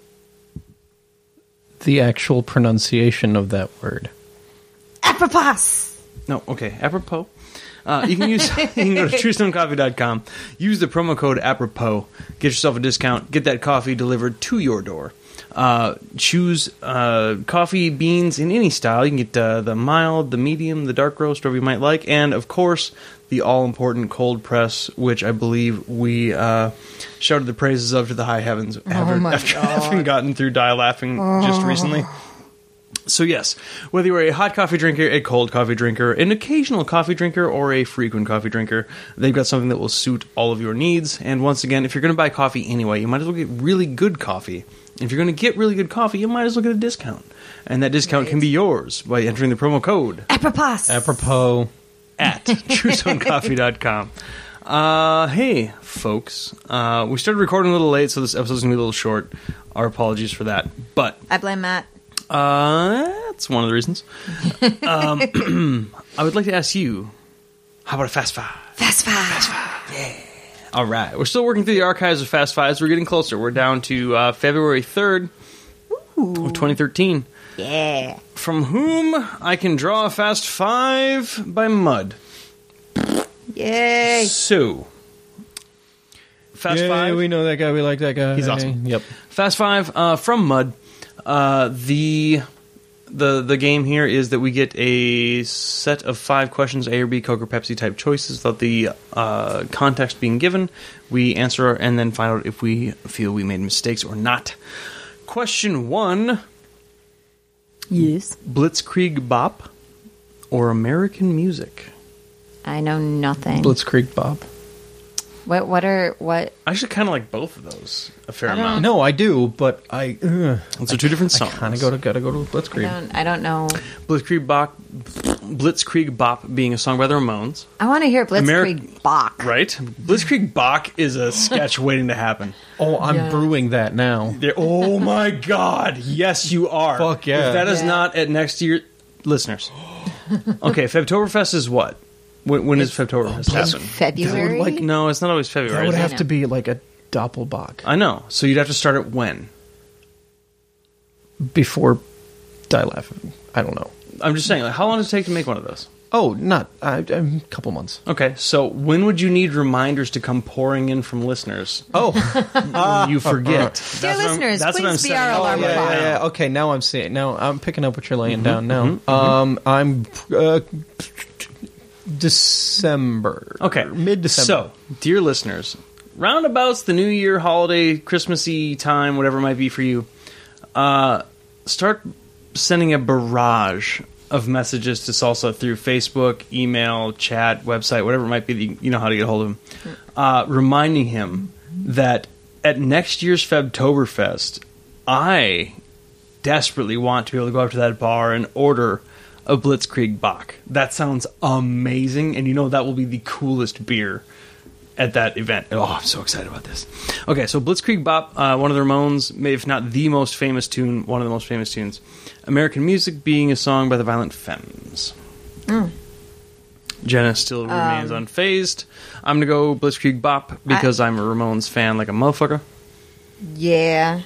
The actual pronunciation of that word. Apropos. no, okay, apropos. Uh, you can use you can go to true stone coffee dot com, use the promo code apropos, get yourself a discount, get that coffee delivered to your door. Uh, choose uh, coffee beans in any style. You can get uh, the mild, the medium, the dark roast, whatever you might like, and of course the all-important cold press, which I believe we uh, shouted the praises of to the high heavens after, my after God. having gotten through Die Laughing just recently. So yes, whether you're a hot coffee drinker, a cold coffee drinker, an occasional coffee drinker, or a frequent coffee drinker, they've got something that will suit all of your needs. And once again, if you're going to buy coffee anyway, you might as well get really good coffee. If you're going to get really good coffee, you might as well get a discount. And that discount Right. can be yours by entering the promo code Apropos. Apropos. at true stone coffee dot com. Uh, hey, folks. Uh, we started recording a little late, so this episode's going to be a little short. Our apologies for that. But I blame Matt. Uh, that's one of the reasons. um, I would like to ask you, how about a Fast Five? Fast five. All right. We're still working through the archives of Fast Fives. We're getting closer. We're down to uh, February third of twenty thirteen. Yeah. From whom I can draw a Fast Five by Mud. Yay. So, Fast Yay, Five. we know that guy. We like that guy. He's awesome. Yep. Fast Five uh, from Mud. Uh, the the the game here is that we get a set of five questions, A or B, Coke or Pepsi type choices, without the uh, context being given. We answer and then find out if we feel we made mistakes or not. Question one: Yes. Blitzkrieg Bop or American music? I know nothing. Blitzkrieg Bob. What? What are what? I actually kind of like both of those a fair I don't- amount. No, I do, but I. Uh, Those are two different I songs. kind of go to gotta go to I Blitzkrieg. don't. I don't know. Blitzkrieg Bop, Blitzkrieg Bop being a song by the Ramones. I want to hear Blitzkrieg Ameri- Bach. Right? Blitzkrieg Bach is a sketch waiting to happen. Oh, I'm Yeah. brewing that now. There- oh my god, yes you are. Fuck yeah. If that is Yeah. not at next year, listeners. Okay, Febtoberfest is what? When, when does Febtoberfest happen? February. like- No, it's not always That February. would is it? have know. to be like a Doppelbach I know. So you'd have to start it when? before Die Laughing. I don't know. I'm just saying, like, how long does it take to make one of those? Oh, not uh, a couple months. Okay, so when would you need reminders to come pouring in from listeners? Oh, When you forget. That's Dear what I'm- listeners, that's what I'm please be saying. our Oh, alarm yeah, clock. yeah, yeah, yeah. Okay, now I'm seeing. Now I'm picking up what you're laying Mm-hmm, down. Now, um, I'm uh, December. Okay. mid December. So, dear listeners, roundabouts the New Year, holiday, Christmassy time, whatever it might be for you, uh, start sending a barrage of messages to Salsa through Facebook, email, chat, website, whatever it might be. That you, you know how to get a hold of him. Uh, reminding him that at next year's Febtoberfest, I desperately want to be able to go up to that bar and order a Blitzkrieg Bach. That sounds amazing, and you know that will be the coolest beer at that event. Oh, I'm so excited about this. Okay, so Blitzkrieg Bop, uh, one of the Ramones, maybe if not the most famous tune, one of the most famous tunes. American Music being a song by the Violent Femmes. Mm. Jenna still remains um, unfazed. I'm going to go Blitzkrieg Bop because I, I'm a Ramones fan like a motherfucker. Yeah.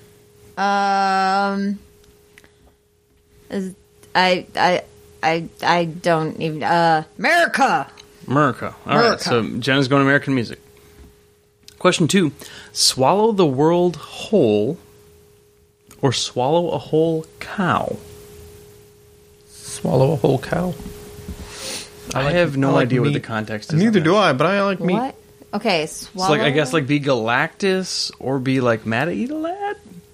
Um... Is, I, I, I, I don't even... Uh, America! America. All right, America. so Jenna's going American Music. Question two. Swallow the world whole or swallow a whole cow? Swallow a whole cow. I, I like, have no I like idea what meat. the context is. Neither on do that. I, but I like meat. What? Okay, It's swallow... like, I guess, like, be Galactus or be, like, Mad Eat a Lad?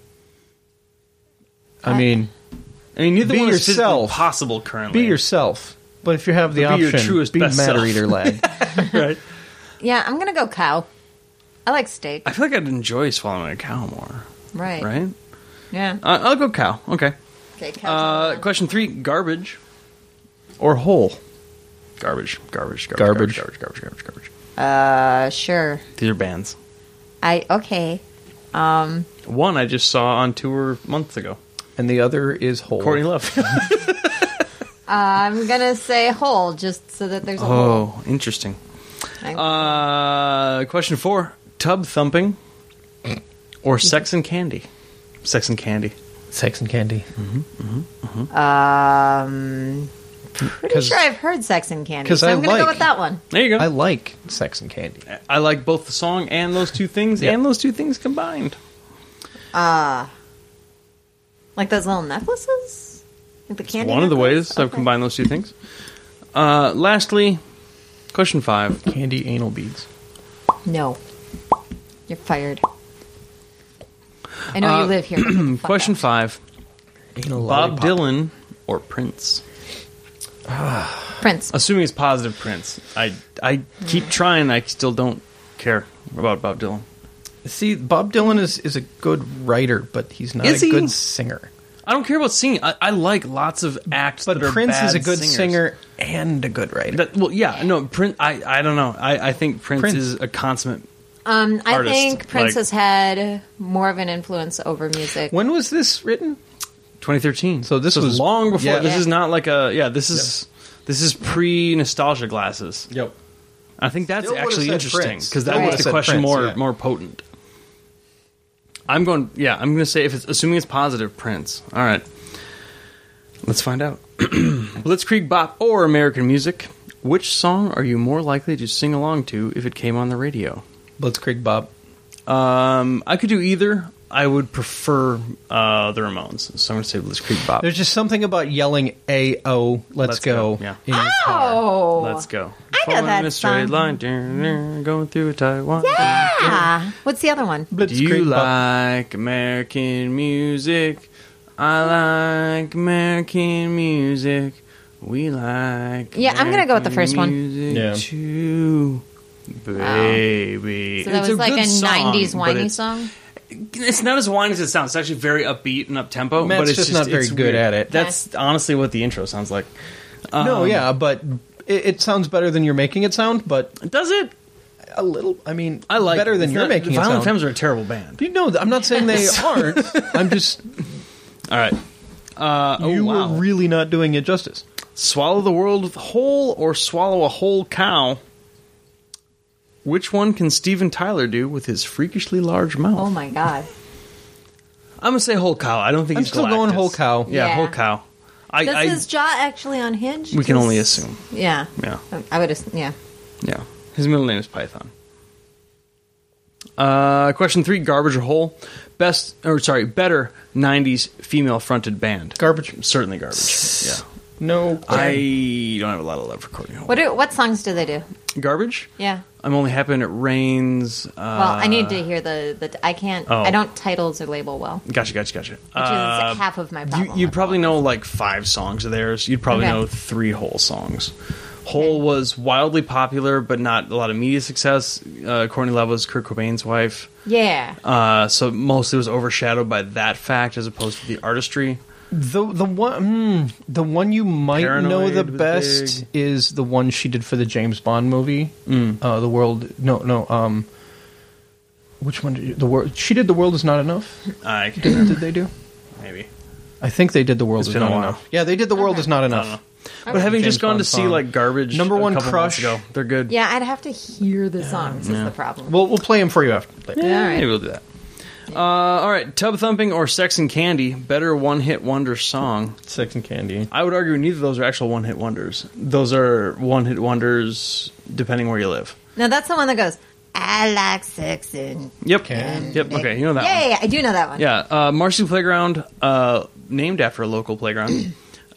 I mean, I mean, neither Be one is physically yourself. possible currently. be yourself. But if you have the But be your option, truest be best Matter self. Eater Lad. Right? Yeah, I'm gonna go cow. I like steak. I feel like I'd enjoy swallowing a cow more. Right. Right? Yeah. Uh, I'll go cow. Okay. Okay, cow. Uh, question three. Garbage or whole? Garbage. Garbage. Garbage. Garbage. Garbage. Garbage. Garbage. Garbage. Uh, sure. These are bands. I, okay. Um, One I just saw on tour months ago. And the other is whole. Courtney Love. I'm gonna say whole, just so that there's a hole. Oh, interesting. I- Uh, question four. Tub thumping or sex and candy? Sex and candy. Sex and Candy. Um, pretty 'Cause- sure I've heard Sex and Candy, 'cause so I I'm gonna like- go with that one. There you go. I like Sex and Candy. I like both the song and those two things, Yep. and those two things combined. Uh, like those little necklaces? Like the candy One of the necklace? ways I've Okay. combined those two things. Uh, lastly, question five. Candy anal beads. No. You're fired. I know Uh, you live here. but get the fuck Question out. five. Anal Bob lollipop. Dylan or Prince? Prince. Assuming it's positive Prince. I I keep trying. I still don't care about Bob Dylan. See, Bob Dylan is, is a good writer, but he's not Is a he? good singer. I don't care about singing. I, I like lots of acts, But that are Prince bad is a good singers. singer and a good writer. That, well, yeah, no, Prince. I, I don't know. I, I think Prince, Prince. is a consummate. Um, I artist, think Prince like- has had more of an influence over music. When was this written? twenty thirteen. So this was- long before. yeah. This Yeah. is not like a. Yeah, this is this is pre nostalgia glasses. Yep. I think that's Still would've actually said interesting Prince. because that Still makes would've the said question Prince, more yeah. more potent. I'm going. Yeah, I'm going to say if it's assuming it's positive, Prince. All right, let's find out. Blitzkrieg Bop or American Music. Which song are you more likely to sing along to if it came on the radio? Blitzkrieg Bob. Um, I could do either. I would prefer uh, the Ramones, so I'm going to say Blitzkrieg Bop. There's just something about yelling A O, let's, Let's go. go, yeah. in your car. Oh, Let's go. I know Following that a straight song. line, dun, dun, going through Taiwan. yeah. What's the other one? Do you Blitzkrieg Bop. like American music? I like American music. We like. Yeah, I'm gonna go with the first one. Music Yeah. too, baby. So that It's was like good a song, nineties but whiny it's, song. It's not as whiny as it sounds. It's actually very upbeat and up tempo. Matt's but it's just not very it's good weird. at it. That's honestly what the intro sounds like. no, Um, yeah, but it, it sounds better than you're making it sound, but Does it? a little, I mean, I like better it. than It's you're not- making it Violent sound. Femmes are a terrible band. You know, I'm not saying they aren't. I'm just, All right. Uh, oh, you wow. were really not doing it justice. Swallow the world whole or swallow a whole cow? Which one can Steven Tyler do with his freakishly large mouth? Oh my god. I'm gonna say whole cow. I don't think I'm he's still going Galactus. whole cow. Yeah, Yeah. whole cow. I, Does I his jaw actually unhinge? we can 'Cause- only assume. Yeah. Yeah, I would. ass- Yeah. yeah. His middle name is Python. Uh, question three: garbage or whole? Best or sorry, better nineties female fronted band. Garbage. Certainly garbage. Yeah. No. I don't have a lot of love for Courtney Hole. What do, what songs do they do? Garbage? Yeah. I'm only happy when it rains. Uh, Well, I need to hear the, the. I can't. oh. I don't titles or label well, which Gotcha, gotcha, gotcha. is Uh, half of my you, problem. you with probably all know like five songs of theirs. You'd probably Okay. know three whole songs. Hole was wildly popular, but not a lot of media success. Uh, Courtney Love was Kurt Cobain's wife. Yeah. Uh, so mostly was overshadowed by that fact as opposed to the artistry. The the one mm, the one you might Paranoid know the was best big. is the one she did for the James Bond movie. Mm. Uh, the world no no um which one did you, the world she did the world is not enough. I can't Did, remember. did they do? Maybe. I think they did the world It's is been a not while. enough. Yeah, they did the world Okay. is not I don't know. enough. But having James just gone Bond to see song. like garbage, Number a one couple crush. months ago, they're good. Yeah, I'd have to hear the songs is the problem. We'll we'll play them for you after. later. Yeah, all right. maybe we'll do that. Uh, all right, Tub Thumping or Sex and Candy, better one-hit wonder song. Sex and Candy. I would argue neither of those are actual one-hit wonders. Those are one-hit wonders depending where you live. Now that's the one that goes, I like sex and Yep. Can- Yep. Okay, you know that yeah, one. yeah, yeah, I do know that one. Yeah, uh, Marcy Playground, uh, named after a local playground,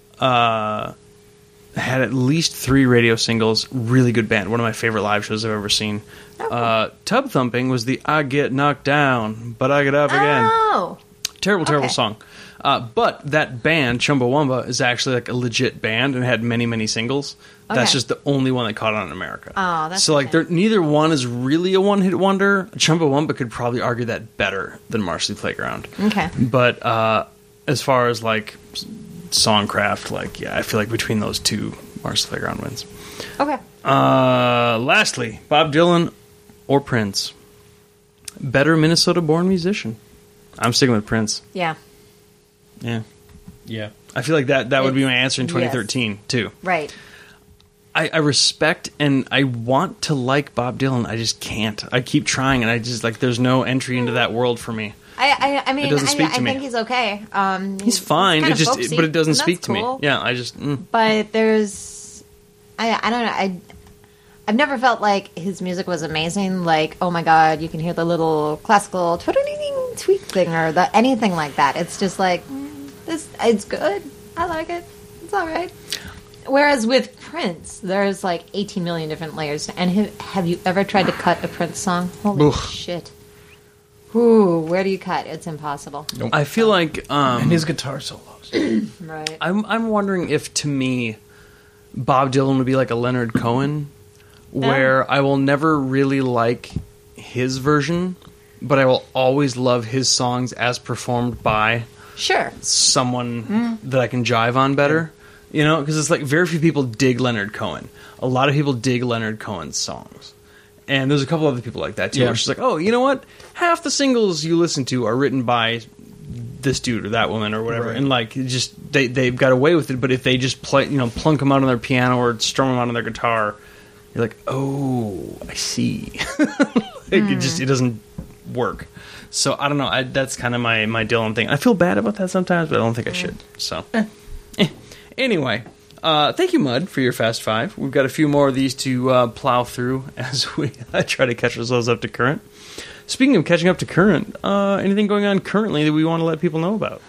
uh, had at least three radio singles. Really good band. One of my favorite live shows I've ever seen. Uh, Tub Thumping was the I Get Knocked Down, but I Get Up Again. Oh. Terrible, terrible Okay. song. Uh, but that band, Chumbawamba, is actually like a legit band and had many, many singles. That's Okay. just the only one that caught on in America. Oh, that's so a like shame. they're, neither one is really a one-hit wonder. Chumbawamba could probably argue that better than Marcy Playground. Okay. But uh, as far as like s- songcraft, like yeah, I feel like between those two, Marcy Playground wins. Okay. Uh, lastly, Bob Dylan or Prince, better Minnesota-born musician. I'm sticking with Prince. Yeah. Yeah. Yeah. I feel like that, that would be It's- my answer in twenty thirteen, too. Right. I, I respect and I want to like Bob Dylan. I just can't. I keep trying, and I just, like, there's no entry into that world for me. I I, I mean, doesn't I, speak I to me. think he's okay. Um, He's fine. kind It of just, folksy, but it doesn't and speak that's to me. cool. Yeah, I just, mm. But there's, I I don't know. I I've never felt like his music was amazing. Like, oh my god, you can hear the little classical tweak thing or the anything like that. It's just like mm, this. It's good. I like it. It's all right. Whereas with Prince, there's like eighteen million different layers. And have, have you ever tried to cut a Prince song? Holy Oof. shit! Ooh, where do you cut? It's impossible. I feel like um, And his guitar solos. Right. I'm I'm wondering if to me Bob Dylan would be like a Leonard Cohen, where I will never really like his version, but I will always love his songs as performed by Sure. someone that I can jive on better. You know, because it's like very few people dig Leonard Cohen. A lot of people dig Leonard Cohen's songs. And there's a couple other people like that too. Yeah. Where it's just like, oh, you know what? Half the singles you listen to are written by this dude or that woman or whatever, Right. and like it just they they've got away with it. But if they just play, you know, plunk them out on their piano or strum them out on their guitar, you're like, oh, I see. like, It just it doesn't work. So I don't know. I, that's kind of my my Dylan thing. I feel bad about that sometimes, but I don't think I should. So eh. Anyway. Uh, thank you, Mud, for your Fast Five. We've got a few more of these to uh, plow through as we try to catch ourselves up to current. Speaking of catching up to current, uh, anything going on currently that we want to let people know about?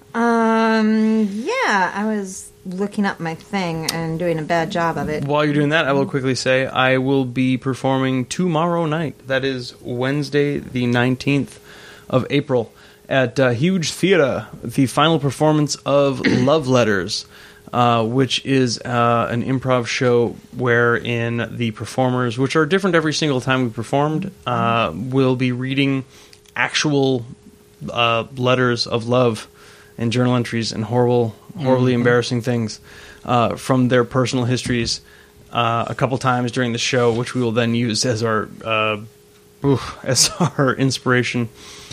Um. Yeah, I was looking up my thing and doing a bad job of it. While you're doing that, I will quickly say I will be performing tomorrow night. That is Wednesday, the nineteenth of April, at uh, Huge Theatre, the final performance of Love Letters. Uh, which is uh, an improv show wherein the performers, which are different every single time we performed, uh, will be reading actual uh, letters of love and journal entries and horrible, horribly embarrassing things uh, from their personal histories uh, a couple times during the show, which we will then use as our uh, oof, as our inspiration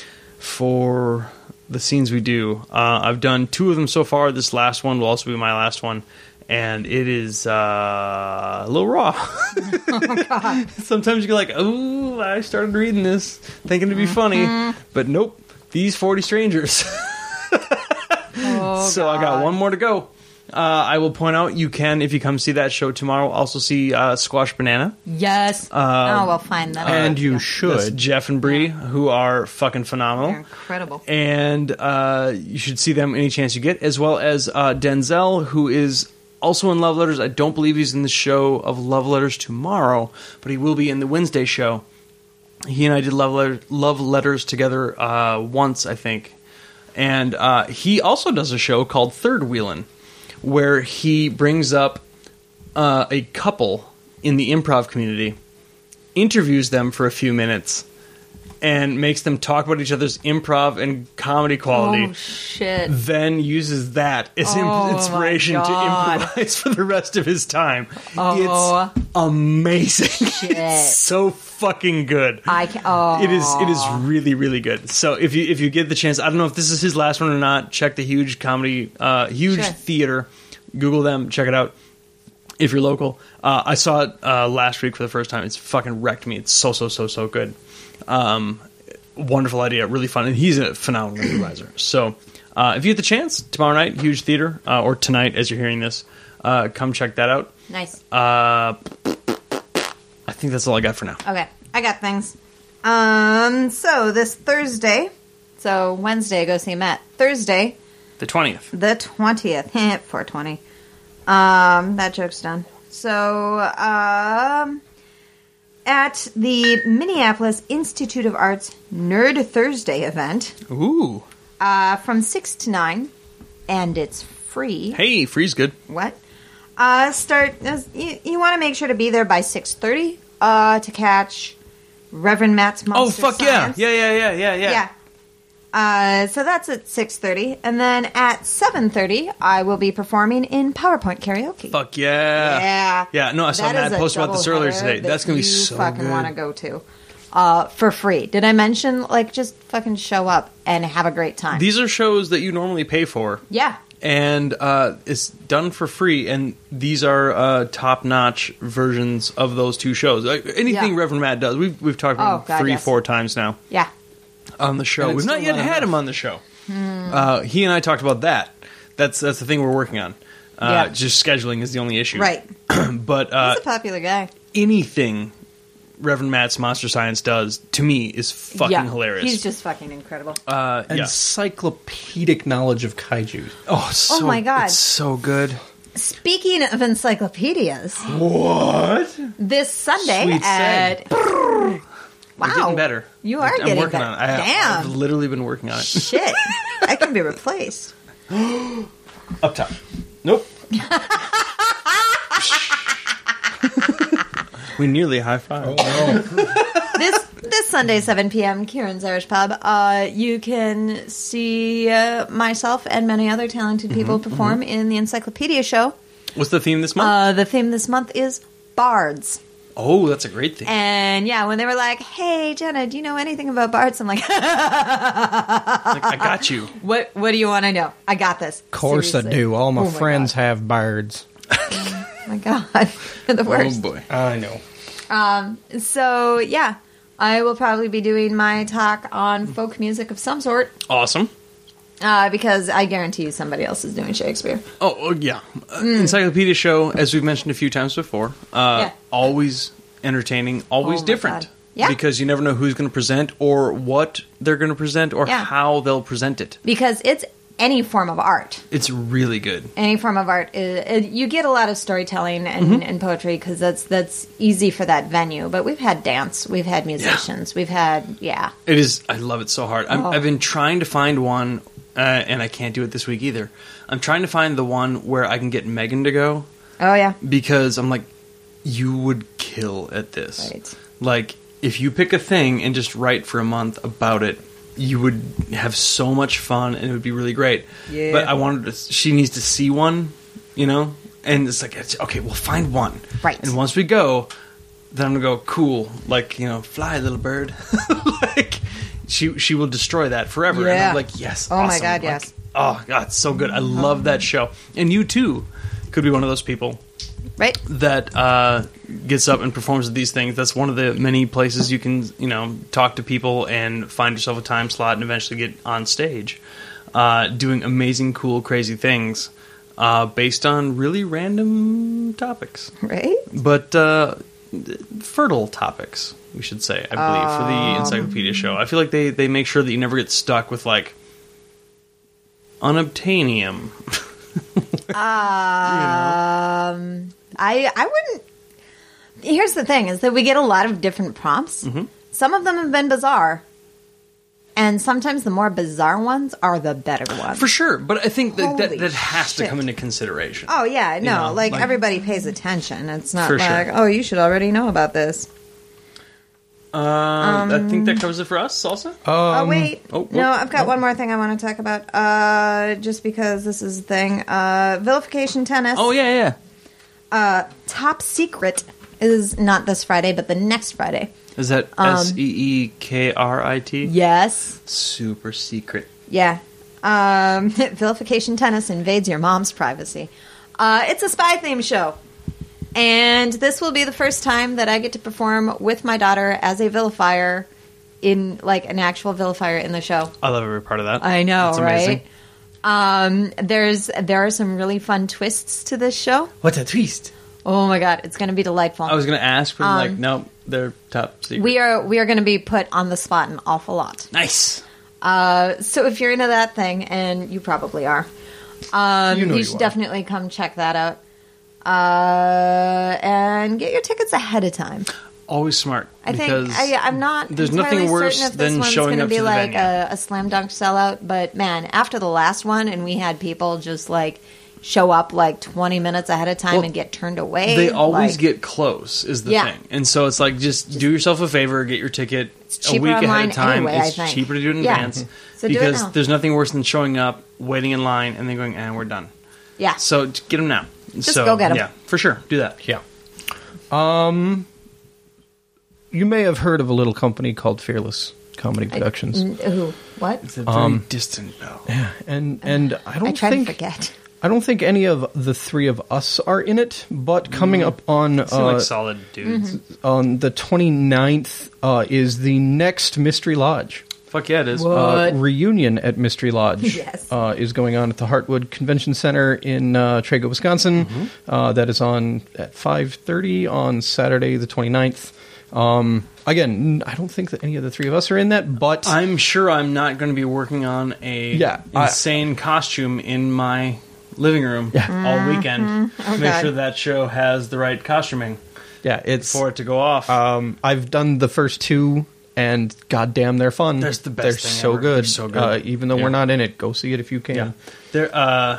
for the scenes we do. Uh, I've done two of them so far. This last one will also be my last one, and it is uh, a little raw. Oh God! Sometimes you go like, "Oh, I started reading this thinking it'd be funny, but nope, these forty strangers." Oh, so I got God. one more to go. Uh, I will point out you can, if you come see that show tomorrow, also see uh, Squash Banana. Yes. oh well, fine then. And you Yeah. That's should. Jeff and Bree, who are fucking They're phenomenal. incredible. And uh, you should see them any chance you get, as well as uh, Denzel, who is also in Love Letters. I don't believe he's in the show of Love Letters tomorrow, but he will be in the Wednesday show. He and I did Love, Letter- Love Letters together uh, once, I think. And uh, he also does a show called Third Wheelin', where he brings up uh, a couple in the improv community, interviews them for a few minutes, and makes them talk about each other's improv and comedy quality. Oh, shit. Then uses that as im- Oh, my inspiration to God. improvise for the rest of his time. Oh. It's amazing. Shit. It's so fucking good. I can, oh. It is. It is really, really good. So if you if you get the chance, I don't know if this is his last one or not. Check the Huge Comedy, uh, Huge Sure. Theater. Google them. Check it out. If you're local, uh, I saw it uh, last week for the first time. It's fucking wrecked me. It's so so so so good. Um, wonderful idea, really fun, and he's a phenomenal improviser. So uh, if you get the chance tomorrow night, Huge Theater, uh, or tonight as you're hearing this, uh, come check that out. Nice. Uh, I think that's all I got for now. Okay, I got things. Um, so this Thursday, so Wednesday, go see Matt. Thursday, The twentieth. the twentieth, four twenty. Um, that joke's done. So, um, at the Minneapolis Institute of Arts Nerd Thursday event, Ooh. uh, from six to nine, and it's free. Hey, free's good. What? Uh, start. You, you want to make sure to be there by six thirty. Uh, to catch Reverend Matt's Monster Oh fuck Science. yeah! Yeah yeah yeah yeah yeah. Yeah. Uh, so that's at six thirty, and then at seven thirty, I will be performing in PowerPoint karaoke. Fuck yeah. Yeah. Yeah. No, I saw That Matt is a post about this earlier doubleheader today. that That's gonna be you so fucking good. want to go to, uh, for free. Did I mention like just fucking show up and have a great time? These are shows that you normally pay for. yeah. And uh, it's done for free, and these are uh, top-notch versions of those two shows. Like, anything Yeah. Reverend Matt does, we've we've talked about Oh, him God, three, yes. four times now Yeah. on the show. And it's We've not still yet not had enough. him on the show. Hmm. Uh, he and I talked about that. That's that's the thing we're working on. Uh, Yeah. Just scheduling is the only issue. Right. But uh, He's a popular guy. anything Reverend Matt's Monster Science does, to me, is fucking yeah. hilarious. He's just fucking incredible. uh, yeah. Encyclopedic knowledge of kaiju. Oh, so, my God. It's so good. Speaking of encyclopedias, What? this Sunday Sweet at wow, We're getting better. You are I'm getting working better. on it. I, Damn, I've literally been working on it. shit, I can be replaced. Up top. Nope. We nearly high five. This this Sunday, seven p.m., Kieran's Irish Pub. Uh, you can see uh, myself and many other talented people perform in the Encyclopedia Show. What's the theme this month? Uh, the theme this month is bards. oh, that's a great theme. And yeah, when they were like, "Hey, Jenna, do you know anything about bards?" I'm like, Like, I got you. "What? What do you want to know? I got this." Of course Seriously. I do. All my, Oh my friends God. have birds. Oh my God, you're the worst. Oh boy. I know. Um, so yeah, I will probably be doing my talk on folk music of some sort, Awesome. uh, because I guarantee you somebody else is doing Shakespeare. Oh, oh yeah. Uh, Encyclopedia Show, as we've mentioned a few times before, uh, Yeah. always entertaining, always Oh my different. God. Yeah. Because you never know who's going to present or what they're going to present or Yeah. how they'll present it. Because it's any form of art. It's really good. Any form of art, is, you get a lot of storytelling and, and poetry because that's that's easy for that venue. But we've had dance, we've had musicians, we've had yeah. It is. I love it so hard. I'm, Oh. I've been trying to find one, uh, and I can't do it this week either. I'm trying to find the one where I can get Megan to go Oh yeah, because I'm like, you would kill at this. Right. Like, if you pick a thing and just write for a month about it, you would have so much fun and it would be really great. Yeah. But I wanted to. She needs to see one, you know. And it's like, it's, okay, we'll find one. Right. And once we go, then I'm gonna go, cool, like, you know, fly, little bird. Like, she she will destroy that forever. And Yeah. I'm like, yes. Oh my awesome. God, Like, yes. oh God, it's so good. I love that show. And you too could be one of those people right. that uh, gets up and performs at these things. That's one of the many places you can, you know, talk to people and find yourself a time slot and eventually get on stage, uh, doing amazing, cool, crazy things uh, based on really random topics, Right. but uh, fertile topics, we should say. I believe for the Encyclopedia Show, I feel like they they make sure that you never get stuck with like unobtainium. Um, I I wouldn't. Here's the thing: is that we get a lot of different prompts. Mm-hmm. Some of them have been bizarre, And sometimes the more bizarre ones are the better ones. For sure, but I think that that, Holy that has to shit. come into consideration. Oh, yeah, no. know, like, like- everybody pays attention. It's not For sure. like, oh, you should already know about this. Um, I think that covers it for us, Salsa. oh, wait. oh, no, oh, I've got one more thing I want to talk about. Uh, just because this is a thing. Uh, vilification tennis. Oh, yeah, yeah. Uh, Top Secret is not this Friday, but the next Friday. Is that S E E K R I T? Yes. Super secret. Yeah. Um, vilification tennis invades your mom's privacy. Uh, it's a spy theme show. And this will be the first time that I get to perform with my daughter as a vilifier in, like, an actual vilifier in the show. I love every part of that. I know, That's amazing. right? Um, there's there are some really fun twists to this show. What a twist! Oh my god, it's going to be delightful. I was going to ask, but I'm like, Um, no, they're top secret. we are we are going to be put on the spot an awful lot. Nice. Uh, so if you're into that thing, and you probably are, um, You you, know you should are. definitely come check that out. Uh, and get your tickets ahead of time. Always smart. I think because I, I'm not. there's entirely nothing worse certain if this than one's showing gonna up be to the like venue. a, a slam dunk sellout. But man, after the last one, and we had people just like show up like twenty minutes ahead of time Well, and get turned away. They always like, get close, is the Yeah. thing. And so it's like, just do yourself a favor, get your ticket a cheaper week ahead online of time. anyway, I it's think. cheaper to do it in Yeah. advance. So do it because now. there's nothing worse than showing up, waiting in line, and then going, and we're done. yeah. So t- get them now. Just so, go get 'em. Yeah, for sure. Do that. Yeah. Um, you may have heard of a little company called Fearless Comedy Productions. N- Who? What? It's a very Um, distant bell. Yeah, and and I don't I try think to forget. I don't think any of the three of us are in it, but coming up on Seem uh, like solid dudes. Mm-hmm. on the twenty-ninth uh, is the next Mystery Lodge. Fuck yeah, it is. What? Uh, reunion at Mystery Lodge Yes. uh, is going on at the Heartwood Convention Center in uh, Trago, Wisconsin. Mm-hmm. Uh, that is on at five thirty on Saturday the twenty-ninth. Um, again, I don't think that any of the three of us are in that, but I'm sure I'm not going to be working on a Yeah, I- insane costume in my living room all weekend to make God. sure that show has the right costuming yeah, it's for it to go off. Um, I've done the first two, and goddamn, they're fun. They're the best They're thing so ever. good. They're so good. Uh, even though Yeah. we're not in it, go see it if you can. yeah, they're uh,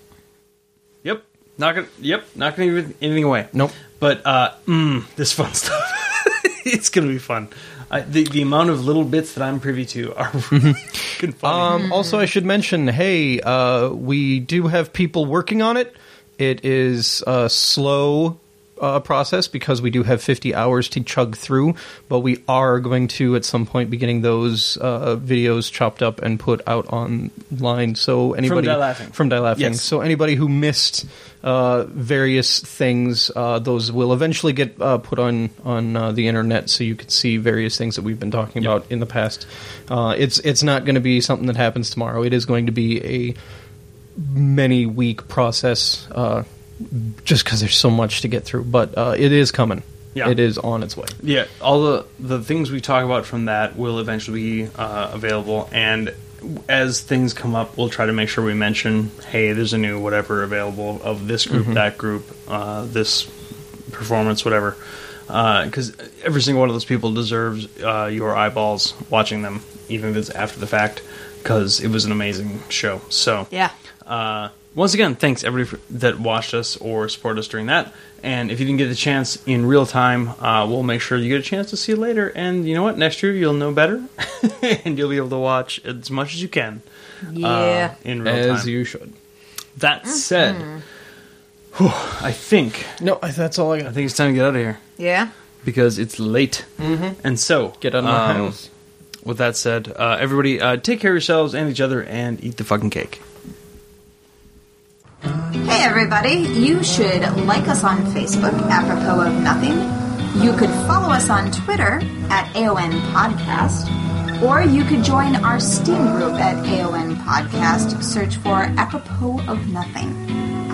yep, not gonna, yep, not gonna give anything away. Nope. But uh, mm, this fun stuff. It's gonna be fun. I, the the amount of little bits that I'm privy to are fucking funny. Um, also, I should mention, hey, uh, we do have people working on it. It is a slow uh, process because we do have fifty hours to chug through, but we are going to, at some point, be getting those uh, videos chopped up and put out online. So anybody Die Laughing. from Die Laughing. Yes. So anybody who missed uh, various things, uh, those will eventually get uh, put on on uh, the internet, so you can see various things that we've been talking Yep. about in the past. Uh, it's it's not going to be something that happens tomorrow. It is going to be a many week process, uh, just because there's so much to get through. But uh, it is coming. Yeah. It is on its way. Yeah, all the the things we talk about from that will eventually be uh, available, and as things come up, we'll try to make sure we mention, hey, there's a new whatever available of this group, that group, uh, this performance, whatever. Because every single one of those people deserves uh, your eyeballs watching them, even if it's after the fact, because it was an amazing show. So Yeah. uh, once again, thanks everybody for, that watched us or supported us during that. And if you didn't get the chance in real time, uh, we'll make sure you get a chance to see it later. And you know what? Next year you'll know better, and you'll be able to watch as much as you can Yeah. uh, in real As time. you should. That said, whew, I think No, I- that's all I I got. think it's time to get out of here yeah. because it's late. Mm-hmm. And so, Get out of my um, house. with that said, uh, everybody, uh, take care of yourselves and each other, and eat the fucking cake. Hey everybody, you should like us on Facebook, apropos of nothing. You could follow us on Twitter at A O N Podcast, or you could join our Steam group at A O N Podcast. Search for apropos of nothing.